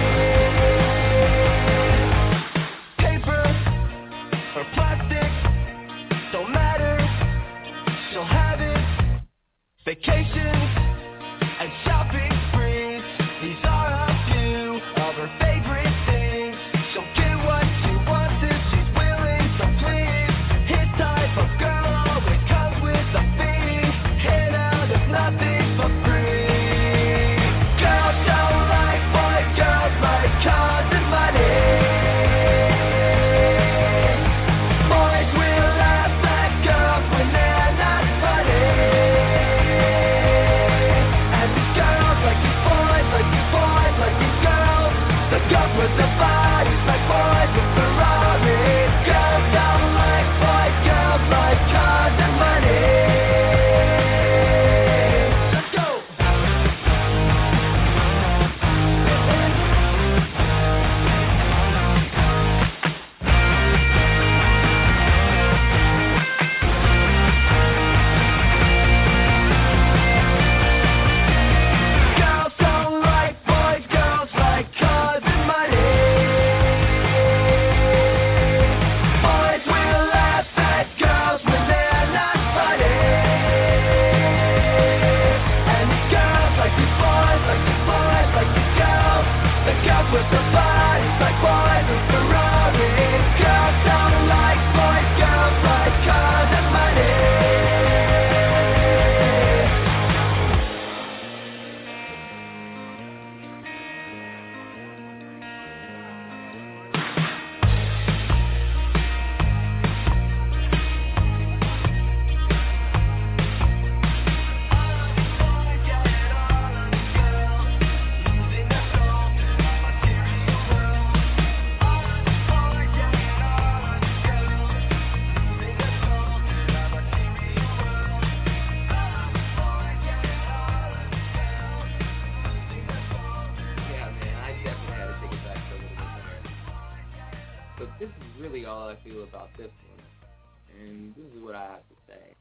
Paper or plastic, don't matter, she'll have it. Vacations and shopping sprees, these are a few of her favorite things. She'll get what she wants if she's willing, so please, his type of girl always comes with a fee. Here now, there's nothing for free. Girls don't like boys, girls like cars and money. Boys will laugh at girls when they're not funny. And these girls like these boys, like these boys, like these girls. The girls with the bodies like boys with Ferraris. Girls don't like boys, girls like cars and money. Let's go. Girls don't like boys, girls like cars and money. Boys will laugh at girls when they're not funny. And these girls like these boys, like these boys, like these girls. The girls with the bodies like boys with Ferraris. Girls don't like boys, girls like cars and money. Yeah, man, I definitely had to take it back for a little bit there. But this is really all I feel about this one. And this is what I have to say.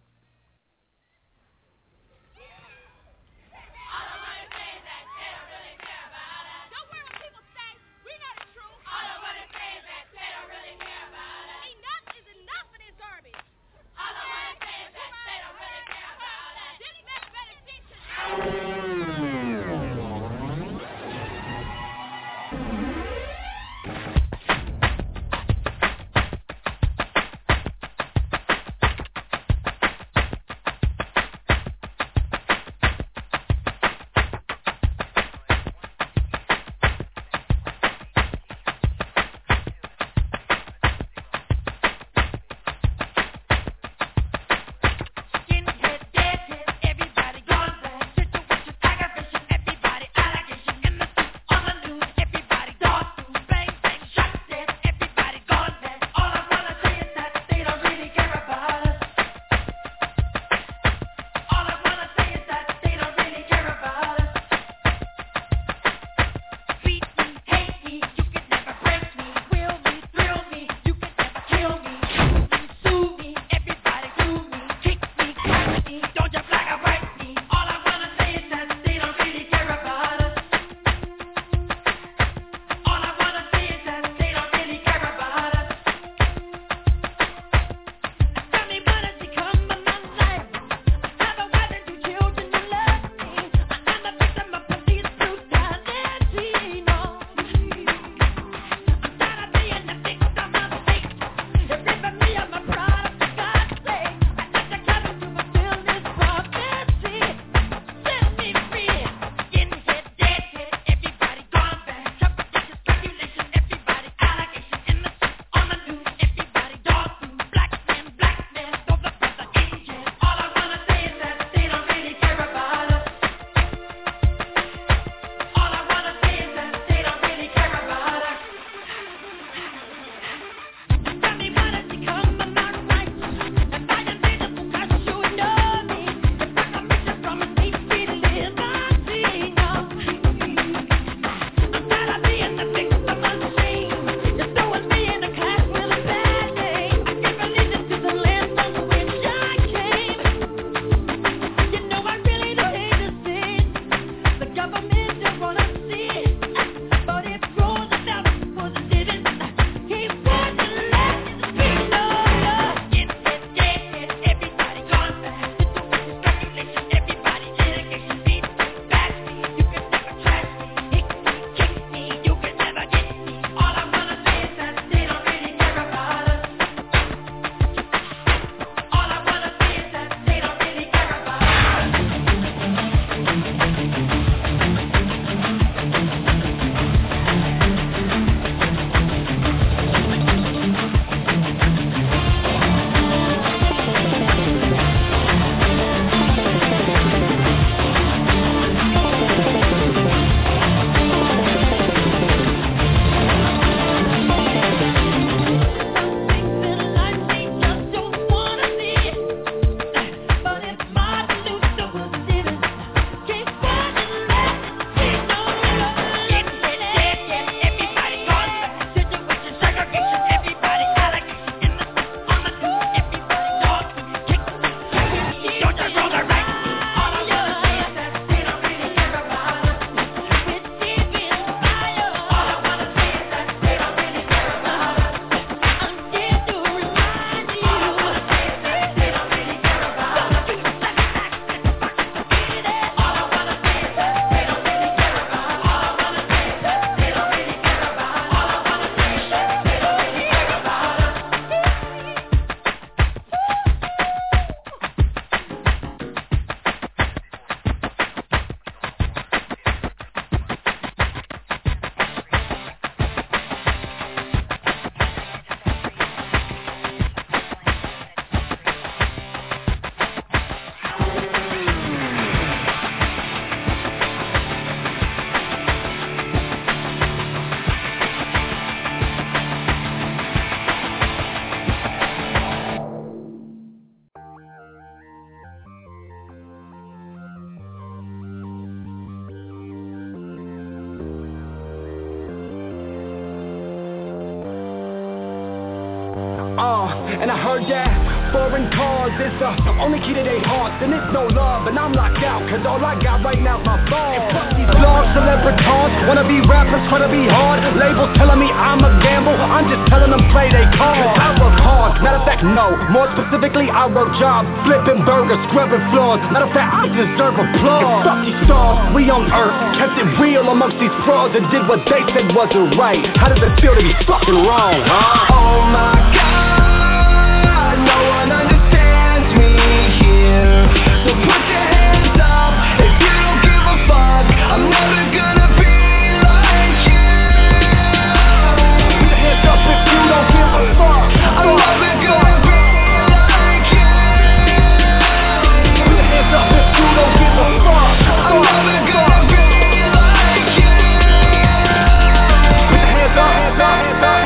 And I heard that foreign cars is the only key to their hearts. And it's no love, and I'm locked out, cause all I got right now's my phone. And fuck these blogs, celebrities, wanna be rappers, try to be hard. Labels telling me I'm a gamble, I'm just telling them play they cards. Cause I work hard, matter of fact, no. More specifically, I work jobs, flipping burgers, scrubbing floors. Matter of fact, I deserve applause. And fuck these stars, we on earth, kept it real amongst these frauds and did what they said wasn't right. How does it feel to be fucking wrong, huh? Oh my God, no one understands me here. So put your hands up if you don't give a fuck. I'm never gonna be like you. Put your hands up if you don't give a fuck. I'm never gonna be like you. Put your hands up if you don't give a fuck. I'm never gonna be like you. Put your hands up, hands up, hands up.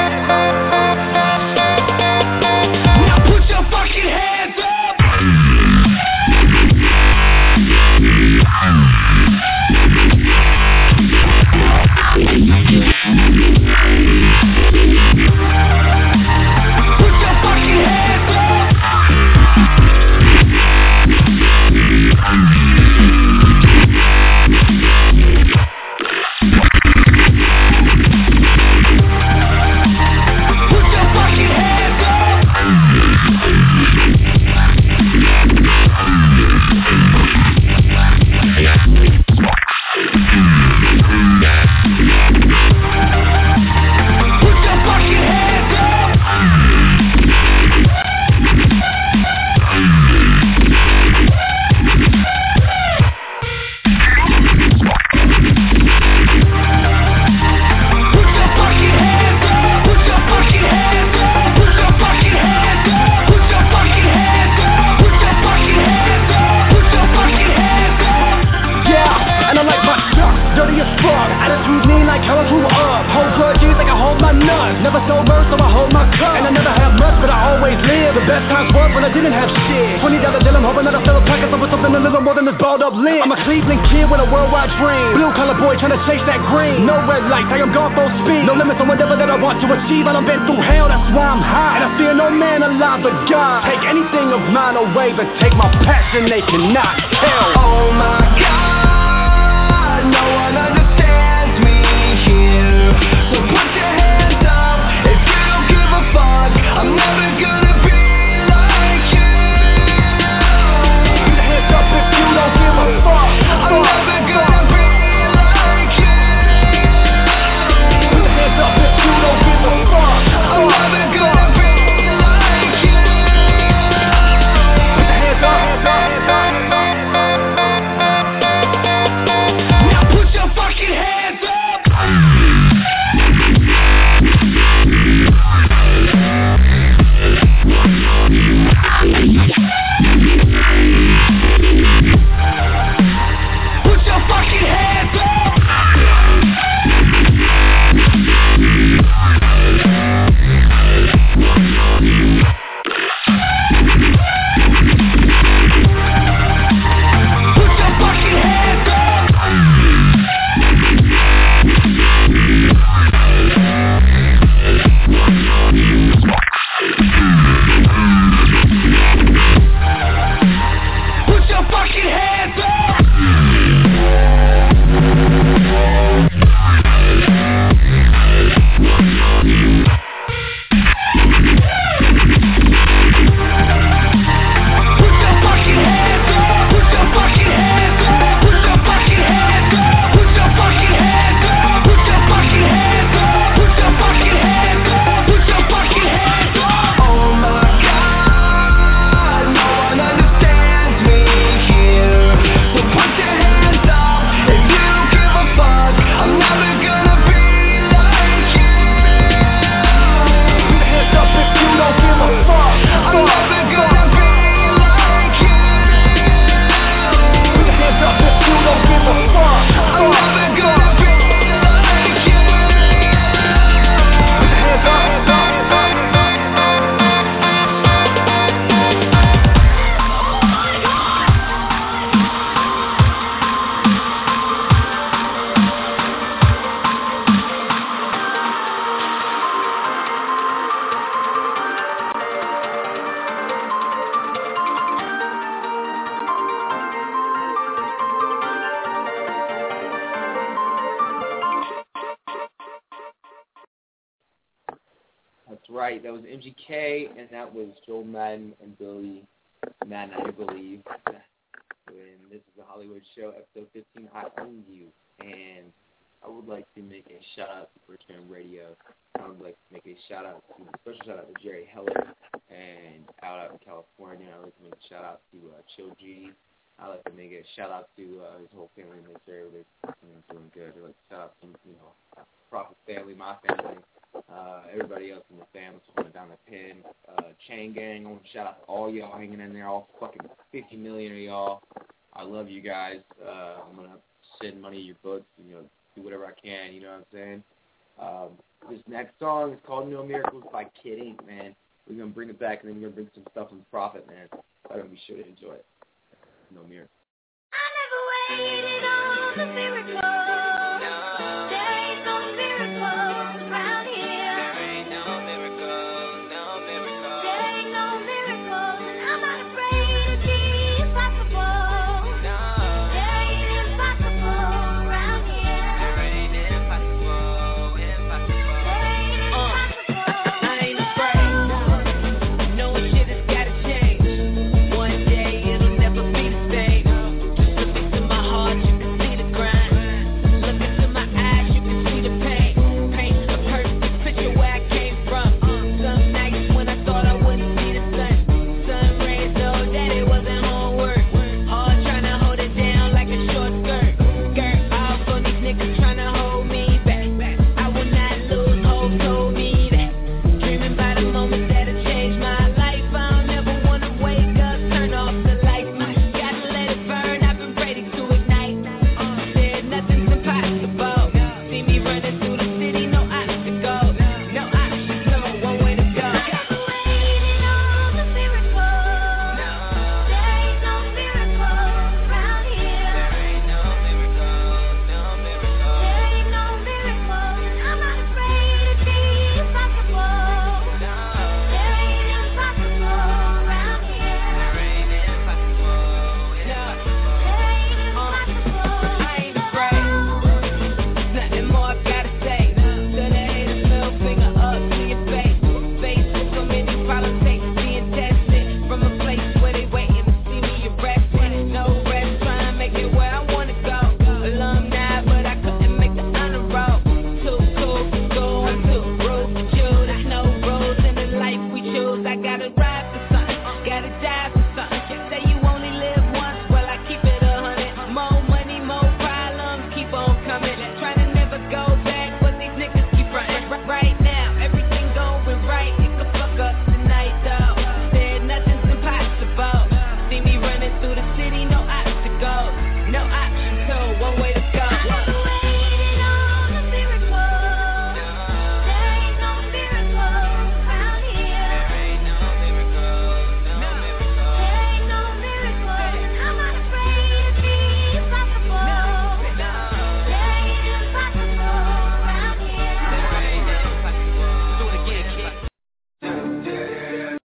Now put your fucking hands up. Put your fucking hands up. Put your fucking hands Put your fucking hands up. Put your fucking hands up. Put your fucking hands up. Put your fucking hands up. Put your fucking hands up. Put your fucking hands up. Put your fucking hands up. Yeah, and I like my stuff dirty as fuck. Attitude mean like how I grew up. Hold grudges like I hold my nuts. Never sober, so I hold my cup. And I never have much, but I always live. The best times were when I didn't have shit. $20 deal, I'm hoping that I fill a pocket with something a little more than this balled up limb. I'm a Cleveland kid with a worldwide dream. Blue collar boy trying to chase that green. No red lights, I am gone full speed. No limits on whatever that I want to achieve. I done been through hell, that's why I'm high. And I fear no man alive but God. Take anything of mine away, but take my passion, they cannot tell. Oh my God, no one understands me here. So put your hands up if you don't give a fuck. I'm never gonna be like you. Put your hands up if you don't give a fuck. I'm never gonna be like you. Put your hands up if you don't give a fuck. I'm never gonna be like you. Put your hands up, hands up, hands up. right. That was MGK, and that was Joel Madden and Billy Madden, I believe. And this is the Hollywood Show, episode 15, I Own You. And I would like to make a shout-out to First Fam Radio. I would like to make a special shout-out to Jerry Heller, and out in California. I would like to make a shout-out to Chill G. I'd like to make a shout-out to his whole family. Make sure everybody's doing good. I'd like to shout-out to, Prophet family, my family, everybody else in the family holding down the pin. Chain Gang, I want to shout-out to all y'all hanging in there, all fucking 50 million of y'all. I love you guys. I'm going to send money to your books, do whatever I can, you know what I'm saying? This next song is called No Miracles by Kid Ink, man. We're going to bring it back, and then we're going to bring some stuff from Prophet, man. I'm going to be sure to enjoy it. No Miracles. I never waited on the miracle. There ain't no miracles around here. There ain't no miracles, no miracles. There ain't no miracles, and I'm not afraid to be impossible. No. There ain't impossible around here. There ain't impossible. There ain't impossible. I ain't afraid. Knowing shit has gotta change. One day it'll never be the same. Just look into my heart, you can see the grind. Look into my eyes, you can see the pain. Paint a perfect picture where I came from. Some nights when I thought I wouldn't see the sun. Sun rays though that it wasn't homework. Hard trying to hold it down like a short skirt. Skirt off on these niggas trying to hold me back. I will not lose hope, told me that. Dreaming about a moment that'll change my life. I don't ever wanna wake up, turn off the lights. Gotta let it burn, I've been ready to ignite. Said nothing's impossible. See me running through the city, no obstacles. No options, no one way to go. Waiting on the miracle. There ain't no miracles around here. There ain't no miracles, no miracles. There ain't no miracles, and I'm not afraid to be impossible. There ain't impossible around here. There ain't impossible. I ain't afraid. Nothing more I gotta say. So the haters, middle finger up to your face. Faced with so many problems, being tested. From a place where they waiting to see me arrested. No rest, trying to make it where I wanna go. Alumni, but I couldn't make the honor roll. Too cool for going to rules to choose. There's no rules in the life we choose. I gotta ride for something, gotta die for something. Can't say you only live once, well I keep it 100. More money, more problems, keep on coming. Trying to never go back, but these niggas keep running. Right now, everything going right. It could fuck up tonight though. Said nothing's impossible. See me running through the city, no obstacles. No options, so one way to go. Waiting on the miracle. There ain't no miracles around here. There ain't no miracles, no miracles. There ain't no miracles, and I'm not afraid to be impossible. There ain't impossible around here. There ain't impossible. Do it again, kid.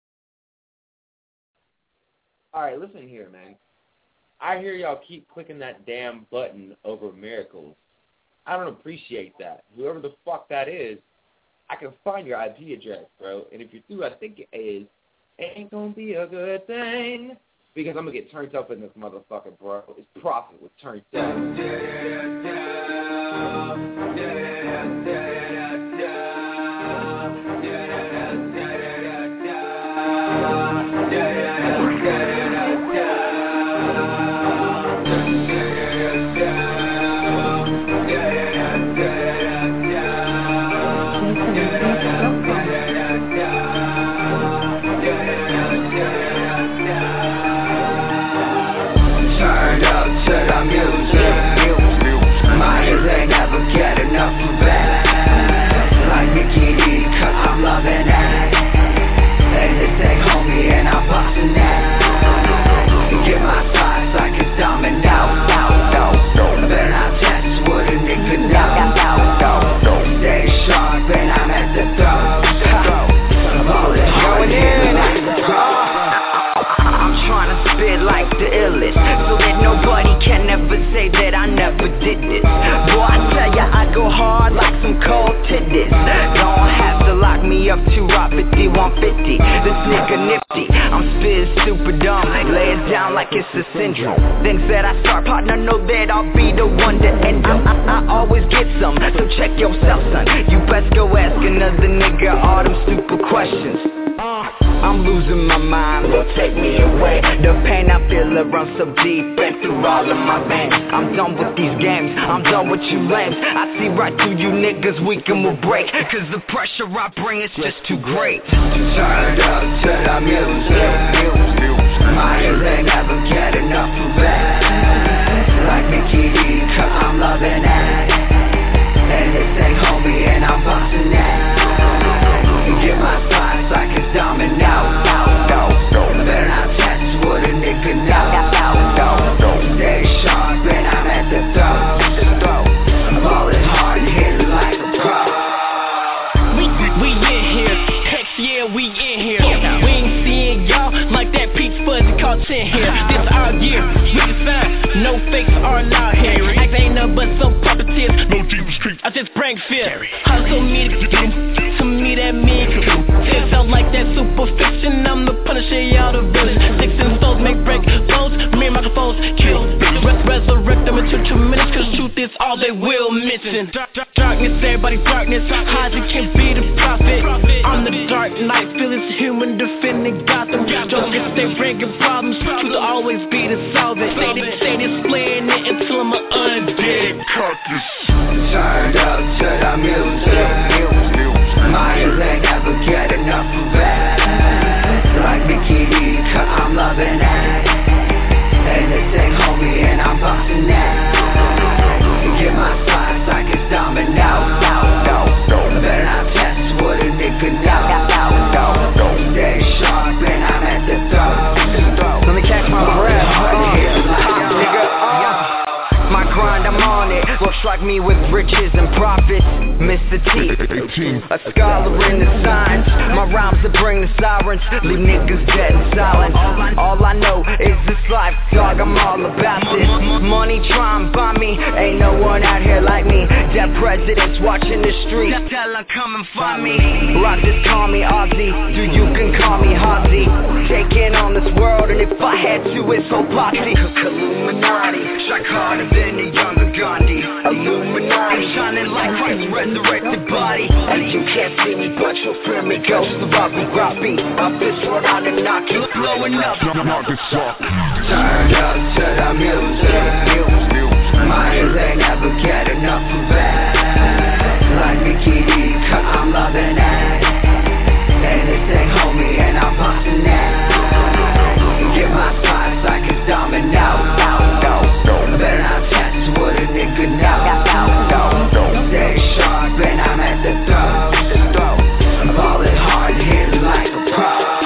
Alright, listen here, man. I hear y'all keep clicking that damn button over Miracles. I don't appreciate that. Whoever the fuck that is, I can find your IP address, bro. And if you're through, I think it is, ain't gonna be a good thing. Because I'm gonna get turned up in this motherfucker, bro. It's Prophet with Turned Up. Turned up to the music. My ears ain't never get enough of that. Like Mickey D, cause I'm loving that. And this ain't homie and I'm busting that. Get my thoughts like a domino. Then I test what a nigga knows. Stay sharp and I'm at the throat. Ballin' hard and like the pro. I'm trying to spit like the illest, so that nobody can ever say that I never did this. Boy, I tell ya, I go hard like some cold titties. Don't have to lock me up to Rock 50, 150. This nigga nifty, I'm spit super dumb. Lay it down like it's a syndrome. Things that I start, partner, know that I'll be the one to end them. I always get some, so check yourself, son. You best go ask another nigga all them stupid questions. I'm losing my mind, Lord take me away. The pain I feel it runs so deep and through all of my veins. I'm done with these games, I'm done with you lames. I see right through you niggas, we can move break. Cause the pressure I bring is just too great. Turned up to the music. My ears ain't never get enough of that. Like Mickey D, cause I'm loving that. And this ain't homie and I'm busting that. Get my spots like it's domino. Better not test what a nigga know. Stay sharp and I'm at the throat. Ballin' hard and hitting like a pro. We in here, heck yeah, we in here. We ain't seeing y'all like that peach fuzzy cartoon here. This our year, we decide, no fakes are allowed here. Act ain't nothing but some puppeteers, no deep street. I just bring fear. Hustle me to do, to me that mean true. It sounds like that super fiction, I'm the punisher, y'all the villain. Sticks and stones make break bones, me and microphones kill. Resurrect them into tremendous, cause truth is all they will mention. Darkness, everybody darkness, Isaac can be the prophet. I'm the dark knight, feelings human defending Gotham. Jokers, they bringing problems, truth will always be to solve it. Stay displaying it until I'm an undead carcass. Turned up to the music. My ears ain't never get enough of that. Like Mickey D, cause I'm loving that. And this ain't homie and I'm busting that. Get my spots like it's domino. Better not test what a nigga know. Stay sharp and I'm at the throat. Let me catch my breath. My grind, I'm on it. Will strike me with riches and profits. Mr. T, a scholar in the science. My rhymes that bring the sirens, leave niggas dead and silent. All I know is this life, dog, I'm all about this. Money try and buy me, ain't no one out here like me. Dead presidents watching the streets, tell them come and find me. Rock this, call me Ozzy, you can call me Hozzy. Taking on this world, and if I had to, it's so posse. Illuminati, strike harder than the younger Gandhi. Illuminati, shining like Christ's resurrected body. And you can't see me, but you'll fear me. Ghost of Bobby Groppy, I'm this one on the knock, it's blowing up. Turned up to the music. My ears ain't never get enough of that. Like Mickey D, cause I'm loving that. And this ain't homie and I'm busting that. Get my spots like it's domino. Better not test what a nigga know. Stay sharp and I'm at the throat. Ballin' hard, hitting like a pro.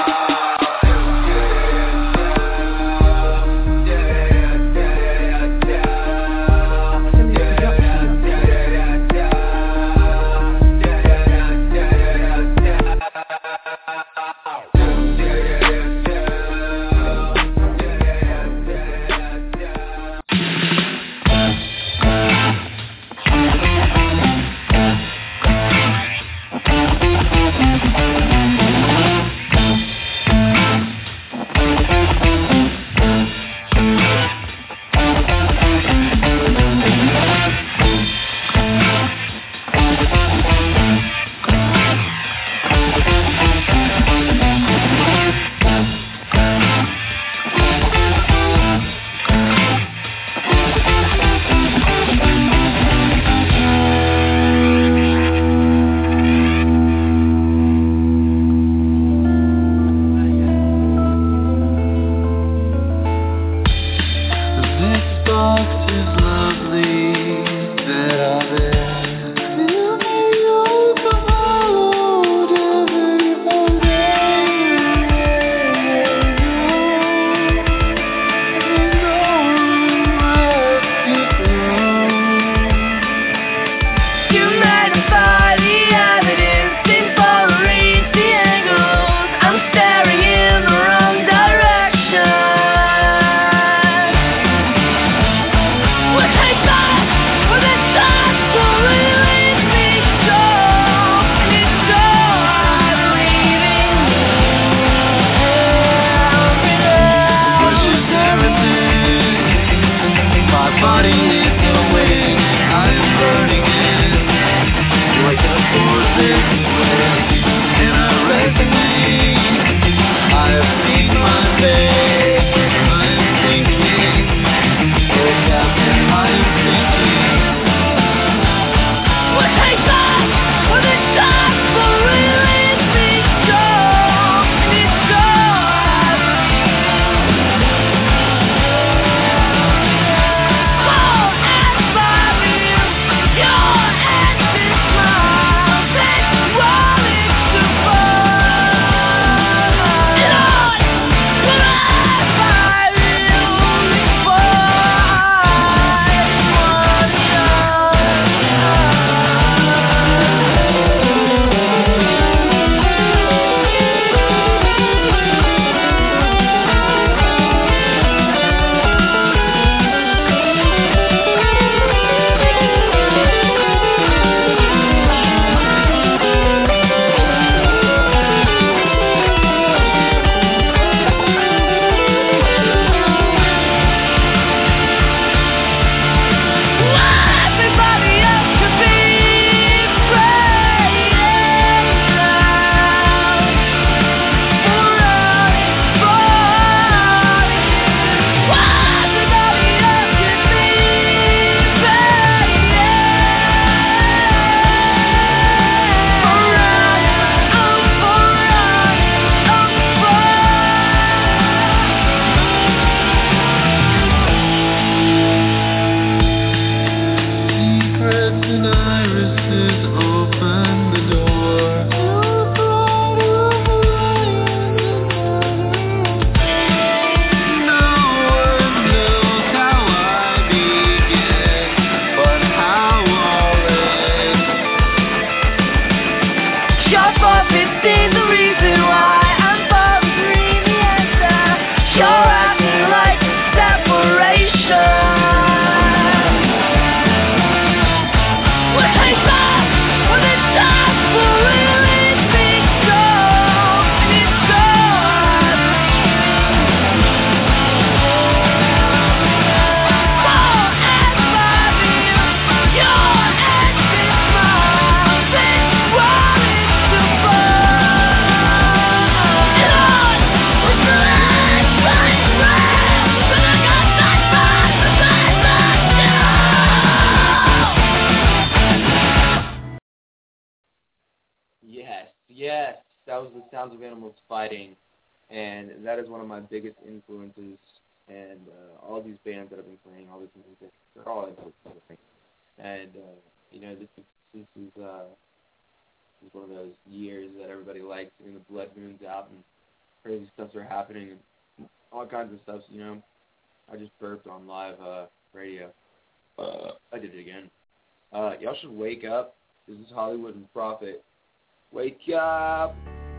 sounds of animals fighting, and that is one of my biggest influences. And all these bands that I've been playing, all this music, they're all influencing. And this is one of those years that everybody likes. The Blood Moon's out, and crazy stuffs are happening, and all kinds of stuff. I just burped on live radio. I did it again. Y'all should wake up. This is Hollywood and Prophet. Wake up!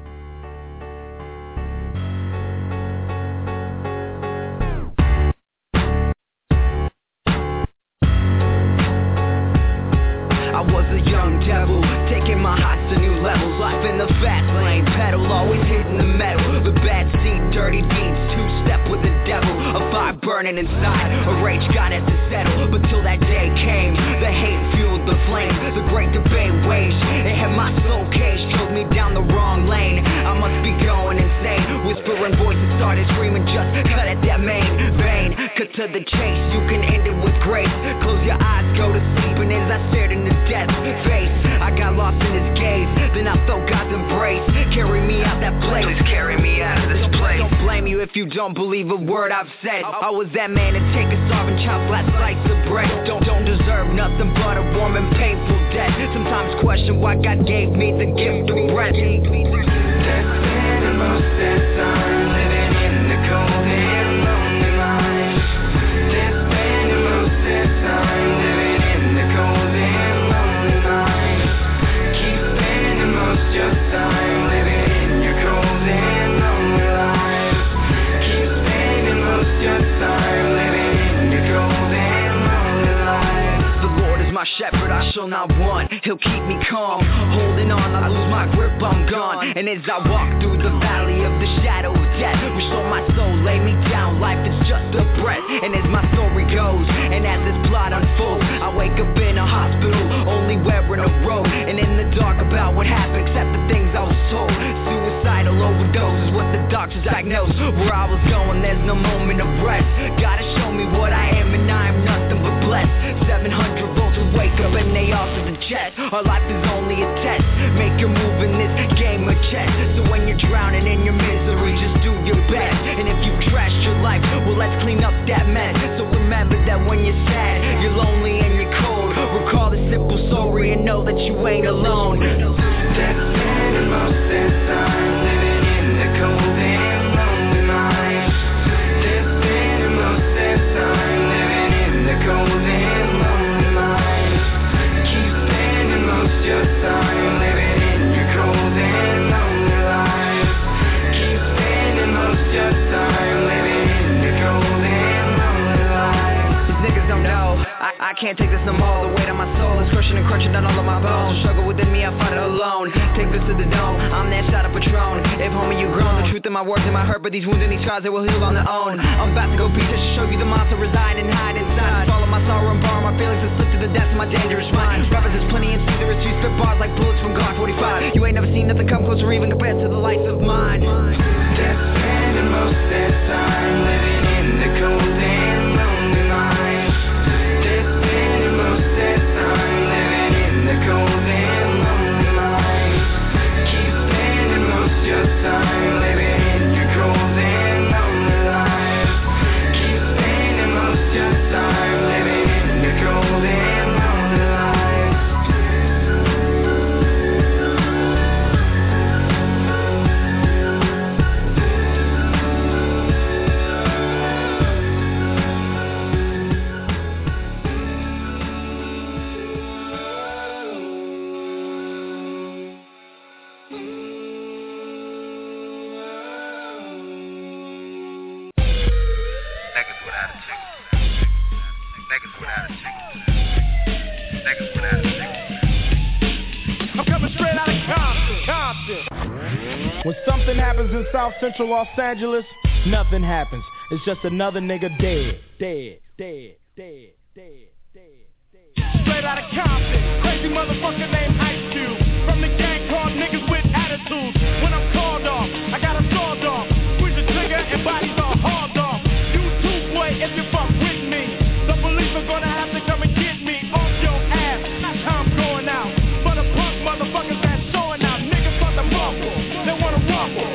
I was a young devil, taking my hearts to new levels. Life in the fast lane, pedal, always hitting the metal. The bad seat, dirty deeds, two-step with the devil. A fire burning inside, a rage God has to settle. But till that day came, the hate fueled the flame. The great debate waged, it had my soul caged. Drove me down the wrong lane, I must be going insane. Whispering voices started screaming, just cut at that main vein. Cut to the chase, you can end it with grace. Close your eyes, go to sleep, and as I stared into death's face, I got lost in his gaze. Then I felt God's embrace. Carry me out that place. Please carry me out of this place. Don't blame you if you don't believe a word I've said. I was that man to take a starving child flat slice of bread. Don't deserve nothing but a warm and painful death. Sometimes question why God gave me the gift of breath. That's spending most of that time living in the cold and lonely life. That's spending most of that time living in the cold and lonely life. Keep spending most of your time living in your cold and lonely life. Keep spending most of your time living in your cold and lonely life. The Lord is my shepherd, I shall not want. He'll keep me calm, holding on, I lose my grip, I'm gone. And as I walk through the valley of the shadow of death, restore my soul, lay me down, life is just a breath. And as my story goes, and as this plot unfolds, I wake up in a hospital, only wearing a robe. And in the dark about what happened, except the things I was told. Suicidal overdose is what the doctors diagnosed. Where I was going, there's no moment of rest. Gotta show me what I am, and I am nothing but blessed. 700 volts will wake up and they off to the chest. Our life is only a test, make your move in this game of chess. So when you're drowning in your misery, just do your best. And if you trashed your life, well, let's clean up that mess. So remember that when you're sad, you're lonely and you're cold, recall the simple story and know that you ain't alone. That's spending most of that time living in the cold and lonely life. That's spending most of that time living in the cold and lonely life. Keep spending most of your time living in your cold and lonely life. Keep spending most of your time living in the cold and lonely life. These niggas don't know, I can't take this no more. The weight on my soul is crushing and crunching down all of my bones. The struggle within me, I fight it alone. Take this to the dome, I'm that shot of Patron. If homie you grown, the truth in my words and my hurt, but these wounds and these scars, they will heal on their own. I'm about to go beat this to show you the monster reside and hide inside. Follow my sorrow and bar my feelings and slip to the depths of my dangerous mind. Rappers, there's plenty in Caesar, it's spit bars like bullets from Glock 45. You ain't never seen nothing come close or even compared to the likes of mine. That's spending most of that time living in the cold and lonely life. That's spending most of that time living in the cold and lonely life. Keep spending most of your time living in your cold and lonely life. Keep spending most of your time living in your cold and lonely life. I'm coming straight out of Compton. When something happens in South Central Los Angeles, nothing happens. It's just another nigga dead. Straight out of Compton, crazy motherfucker named Ice Cube. From the gang called niggas with attitudes. When I'm called off, I got a sawed off. Squeeze the trigger and bodies are hauled off. You too, boy, if you fuck with me. The police are gonna have to come and get me off your ass. I'm going out. For the punk motherfuckers that's showing out. Niggas want the rumble, they wanna rumble.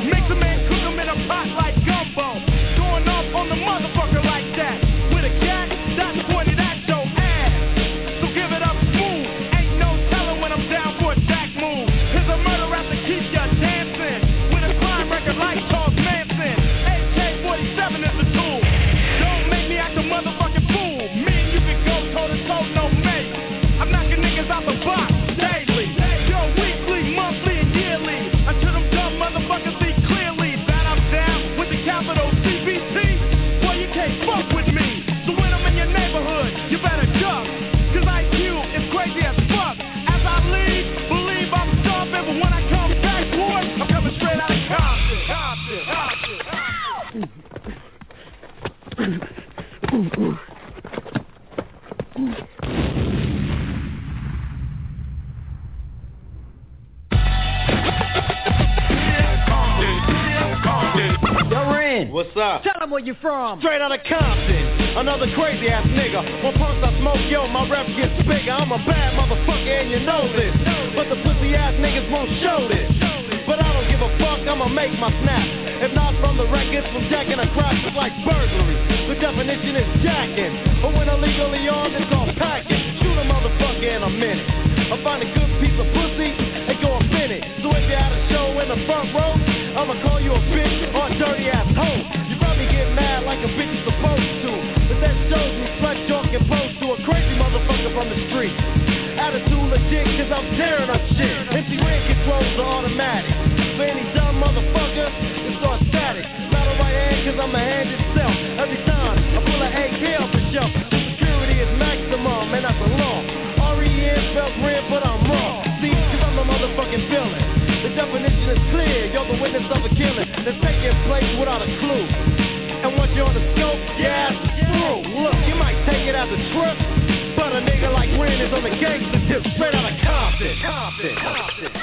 What's up? Tell them where you from. Straight out of Compton. Another crazy ass nigga. When punks I smoke, yo, my rep gets bigger. I'm a bad motherfucker and you know this. But the pussy ass niggas won't show this. But I don't give a fuck, I'ma make my snap. If not from the records, from jacking across, it's like burglary. The definition is jacking. But when illegally armed, it's called packing. Shoot a motherfucker in a minute. I find a good piece of pussy and go up in it. So if you had a show in the front row, I'ma call you a bitch or a dirty ass hoe. You probably get mad like a bitch is supposed to. But that shows me slut talk and pose to a crazy motherfucker from the street. Attitude legit cause I'm tearing up shit. Empty ring controls are automatic. For any dumb motherfucker, it's all static. Not a right hand cause I'm a hand itself. Every time I pull an AK off the shelf, security is maximum and that's a law. R.E.N. spells red but I'm wrong. See, cause I'm the motherfucking villain. The definition is clear, you're the witness of a killing that's taking place without a clue. And once you're on the scope, your ass is through. Look, you might take it as a trip, but a nigga like Ren is on the gangster tip, straight out of Compton. Compton.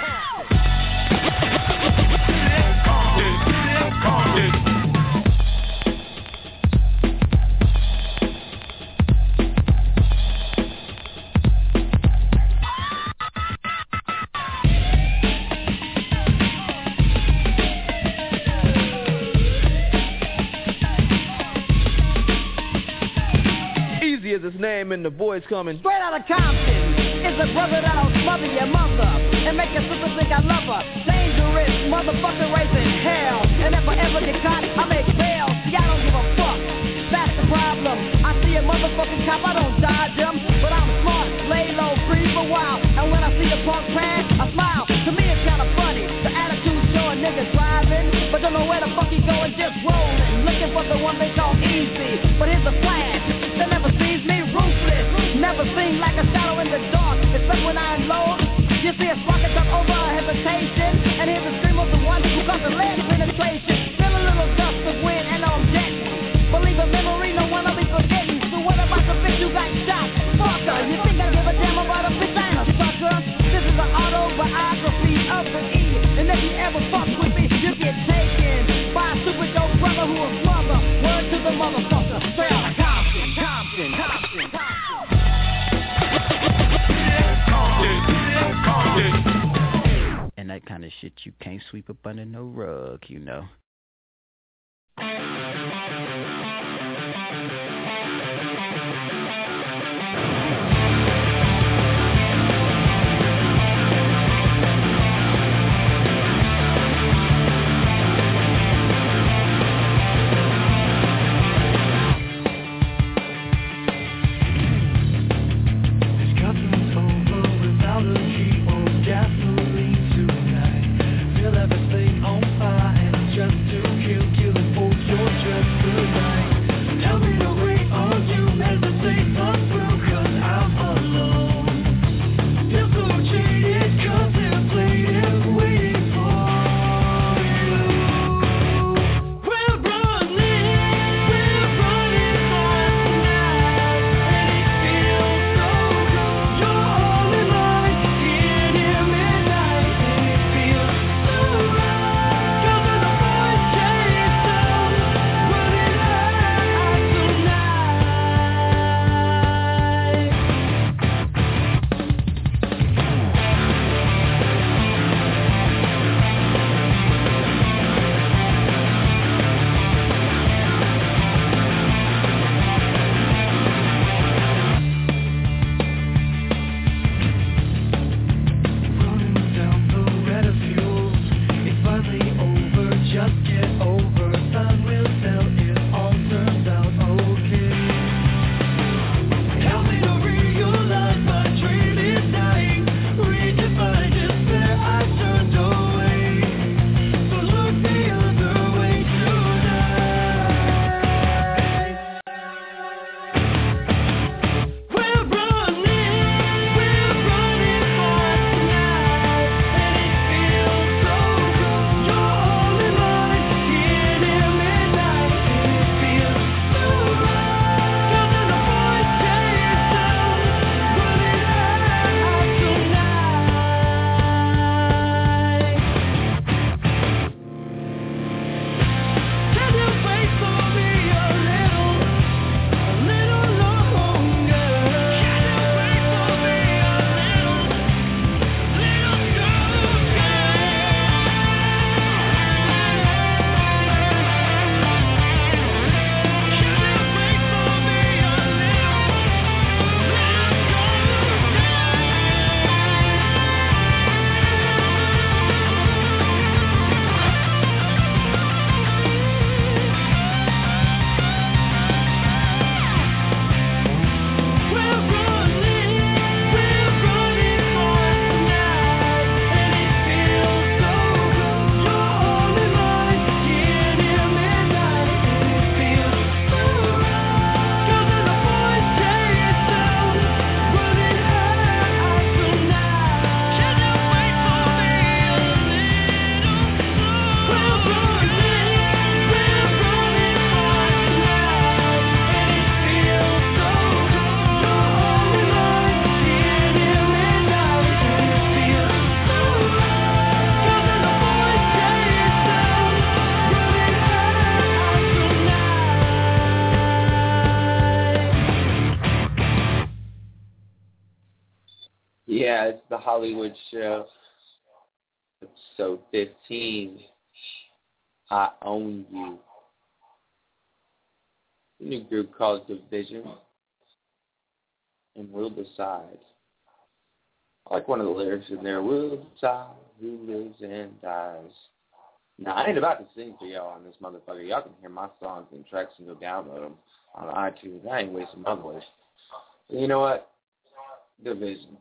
Is his name and the boys coming straight out of Compton. It's a brother that'll smother your mother and make your sister think I love her. Dangerous motherfucker raising hell. And if I ever get caught, I make bail. See, I don't give a fuck. That's the problem. I see a motherfucking cop, I don't dodge him, but I'm smart, lay low, free for a while. And when I see the punk pass, I smile. To me it's kinda funny. The attitude show a nigga driving, but don't know where the fuck he going, just rolling. Looking for the one they call easy. But here's a flash. They never sees me ruthless. Never seen like a shadow in the dark. Except when I unload. You see a spark up over a hesitation. And hear the scream of the one who caused the lead penetration. Feel a little gust of wind and I'm jetting. Believe a memory, no one will be forgetting. So what about the bitch you got shot? Fucker, you think I give a damn about a bitch? I ain't a sucker. This is an autobiography of the E. And if you ever fuck with me, you get taken by a super dope brother who is mother. Word to the motherfucker. Straight out of Compton. And that kind of shit you can't sweep up under no rug, you know. Feel everything on fire and I'm just too cute, killing for your just good night. Yeah, it's the Hollywood Show. Episode 15. I Own You. A new group called Division. And We'll Decide. I like one of the lyrics in there. We'll decide who lives and dies. Now, I ain't about to sing for y'all on this motherfucker. Y'all can hear my songs and tracks and go download them on iTunes. I ain't wasting my voice. You know what? Division.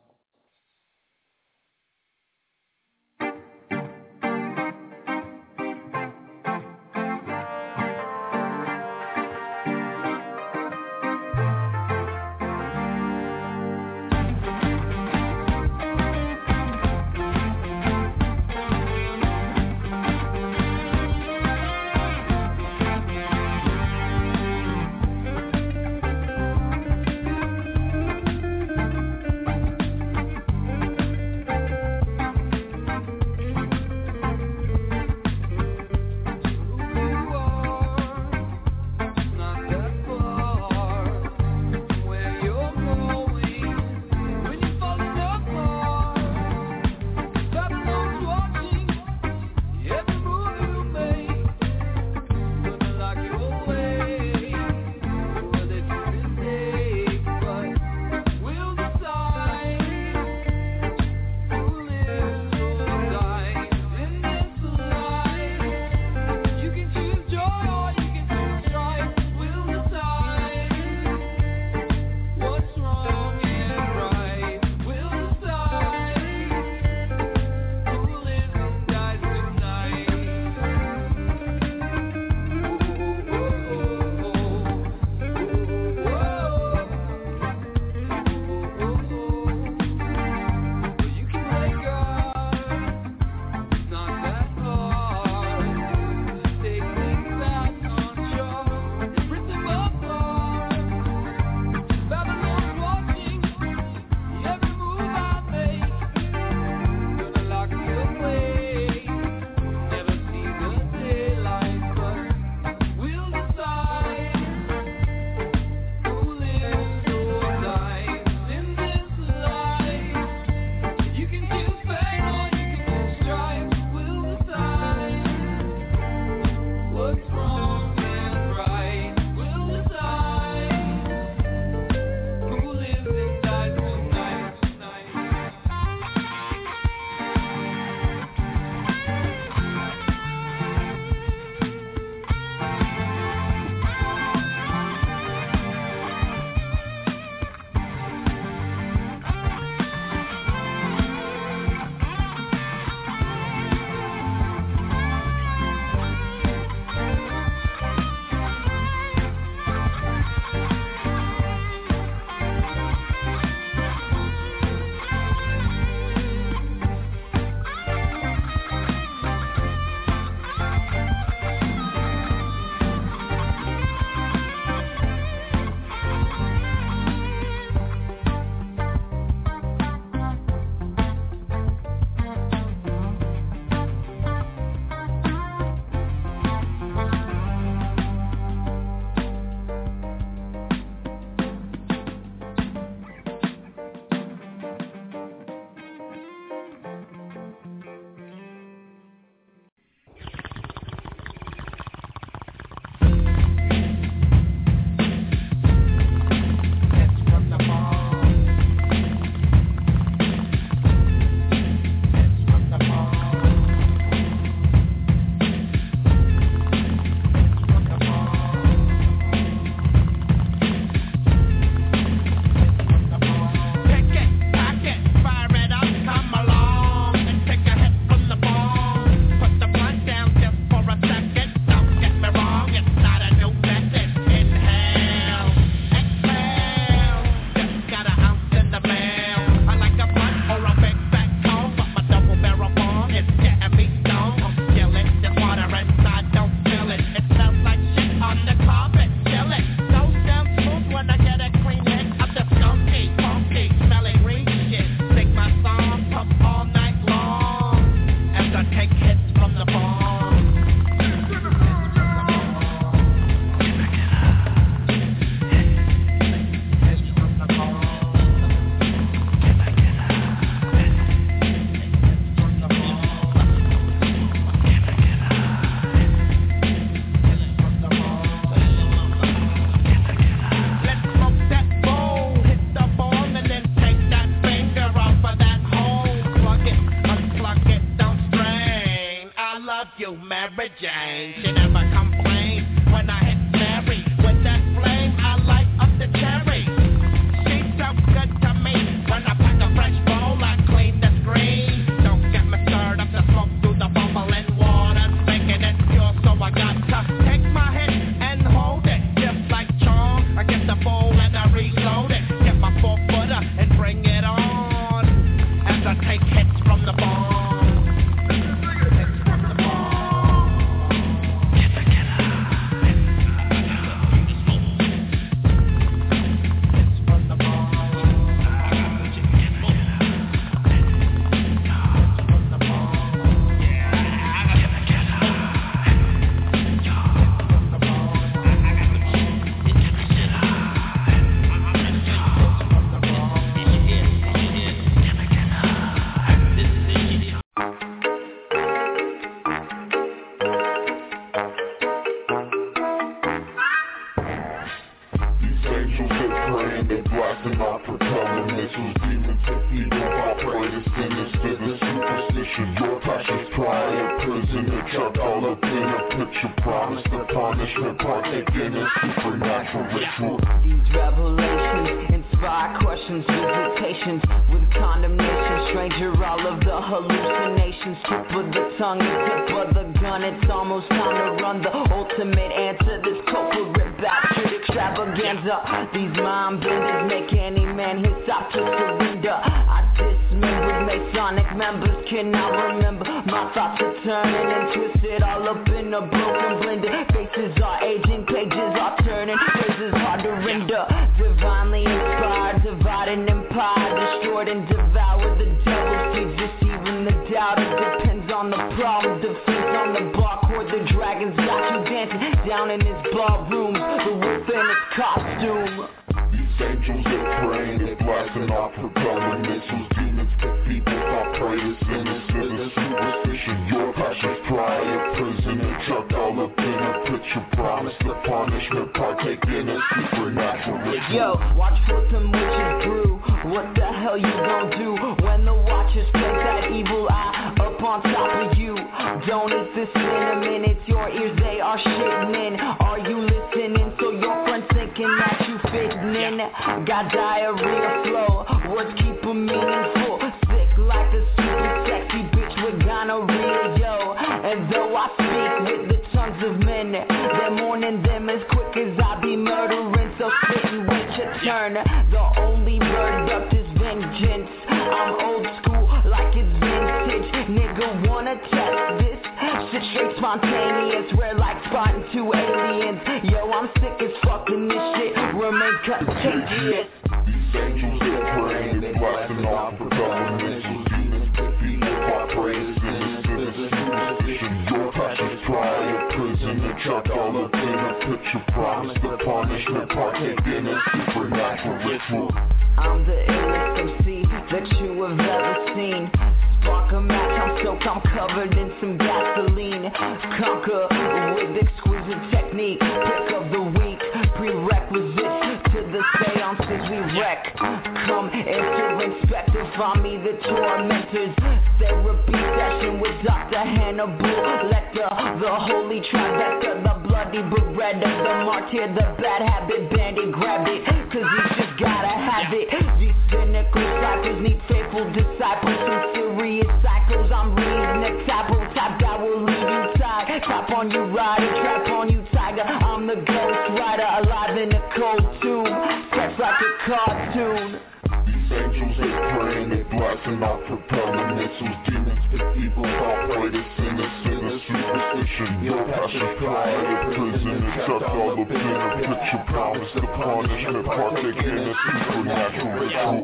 praying, they blasting off propelling missiles. Demons and people operate as sinister than superstition. Your passion's prior, prison and chuck all up in a picture. Promise the punishment, partake in a supernatural ritual. These revelations inspire questions, visitations with condemnation. Stranger, all of the hallucinations. Tip of the tongue, the tip of the gun. It's almost time to run the ultimate answer. This corporate bastard extravaganza. These mind benders make any man his stop to surrender. I dismember Masonic members, cannot remember. My thoughts are turning and twisted all up in a broken blender. Faces are aging, pages are turning, phrases hard to render. Divinely inspired, divided empire, destroyed and devoured the devil's deeds, deceiving the doubter. Depends on the problem, defense on the bar court. The dragons got you dancing down in his ballroom, the wolf in his costume. These angels are praying, they blasting off propelling missiles. Demons to people, operate as sinister than superstition. Your passion's prior, prison and chuck all up in a picture. Promise the punishment, partake in a supernatural ritual. Yo, watch for some witches brew. What the hell you gon' do when the watchers place that evil eye up on top of you? Don't eat the cinnamon, it's your ears, they are shitting in. Are you listening? So your friends thinking that you fitting in. Got diarrhea flow, words keep them meaningful. Sick like a super sexy bitch with gonorrhea, yo. And though I speak with the tongues of men, they're mourning them as quick as I be murdering. So sit and wait your turn. The only verdict is vengeance. I'm old school like it's vintage. Nigga wanna test this? Shit straight spontaneous, rare like spotting two aliens. Yo, I'm sick as fucking this shit, remain contagious. These angels are praying, they blasting off propelling missiles. Demons to people, operate as sinister than superstition. Your passion's prior, prison and chuck all up in a picture. Promise the punishment, partake in a supernatural ritual. I'm the illest MC that you have ever seen. Spark a match, I'm soaked, I'm covered in some gasoline. Conquer with exquisite technique. Pick of the week, prerequisites to the seances we wreck. Come enter, inspector, find me the tormentors. Therapy session with Dr. Hannibal Lecter. The holy trifecta, the bloody beretta, the martyr, the bad habit bandit. Grab it, cause you just gotta have it. These cynical disciples need faithful disciples. Some serious cycles, I'm reading the typo. Type that will leave you tied. Top on you rider, trap on you tiger. I'm the ghost rider, alive in a cold tomb. Sex like a cartoon. These angels are praying, they blasting off propelling missiles. Demons to people, operate as sinister than superstition. Your passion's prior, prison and chuck all up in a picture. Promise the punishment, partake in a supernatural ritual.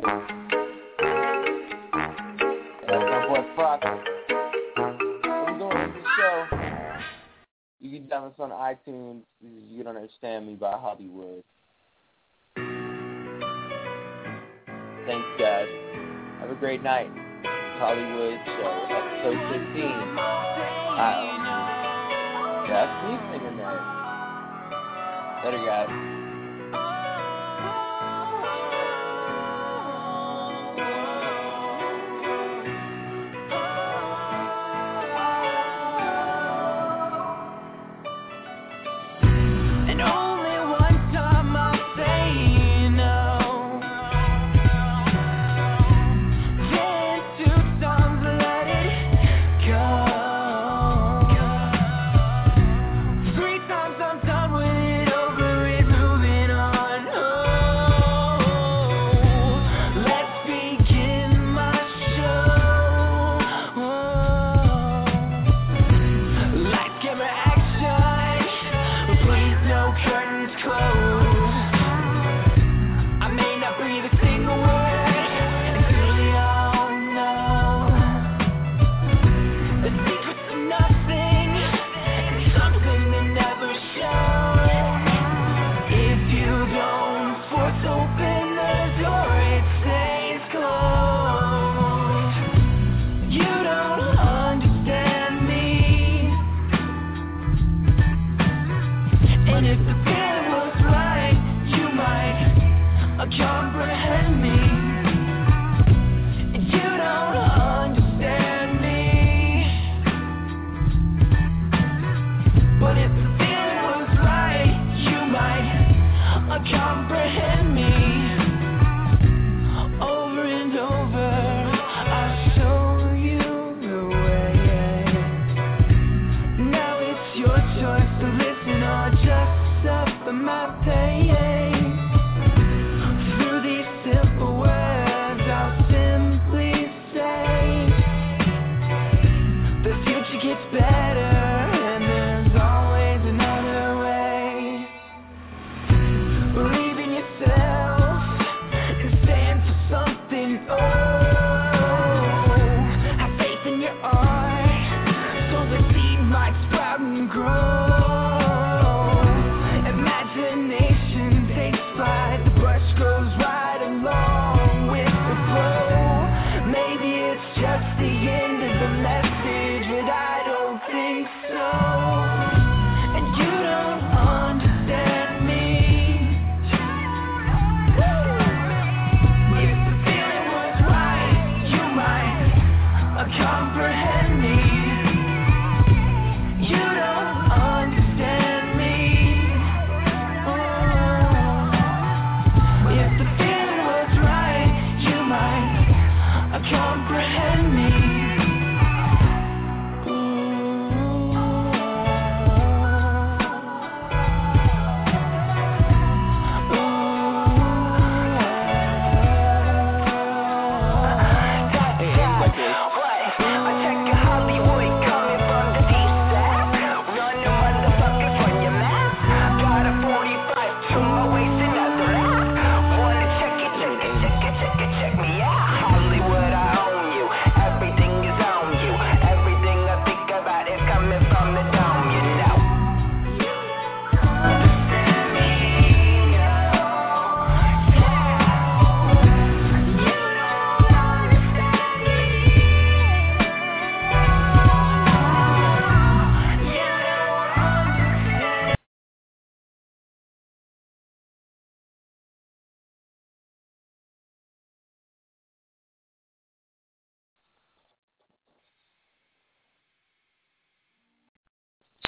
That's my boy Fox. What we doing with this show? You can download this on iTunes. You Don't Understand Me by Hollywood. Thanks, guys. Have a great night. It's Hollywood Show, episode 15. That's me singing that. Later, guys. Three times I'm done with it, over it, moving comprehend.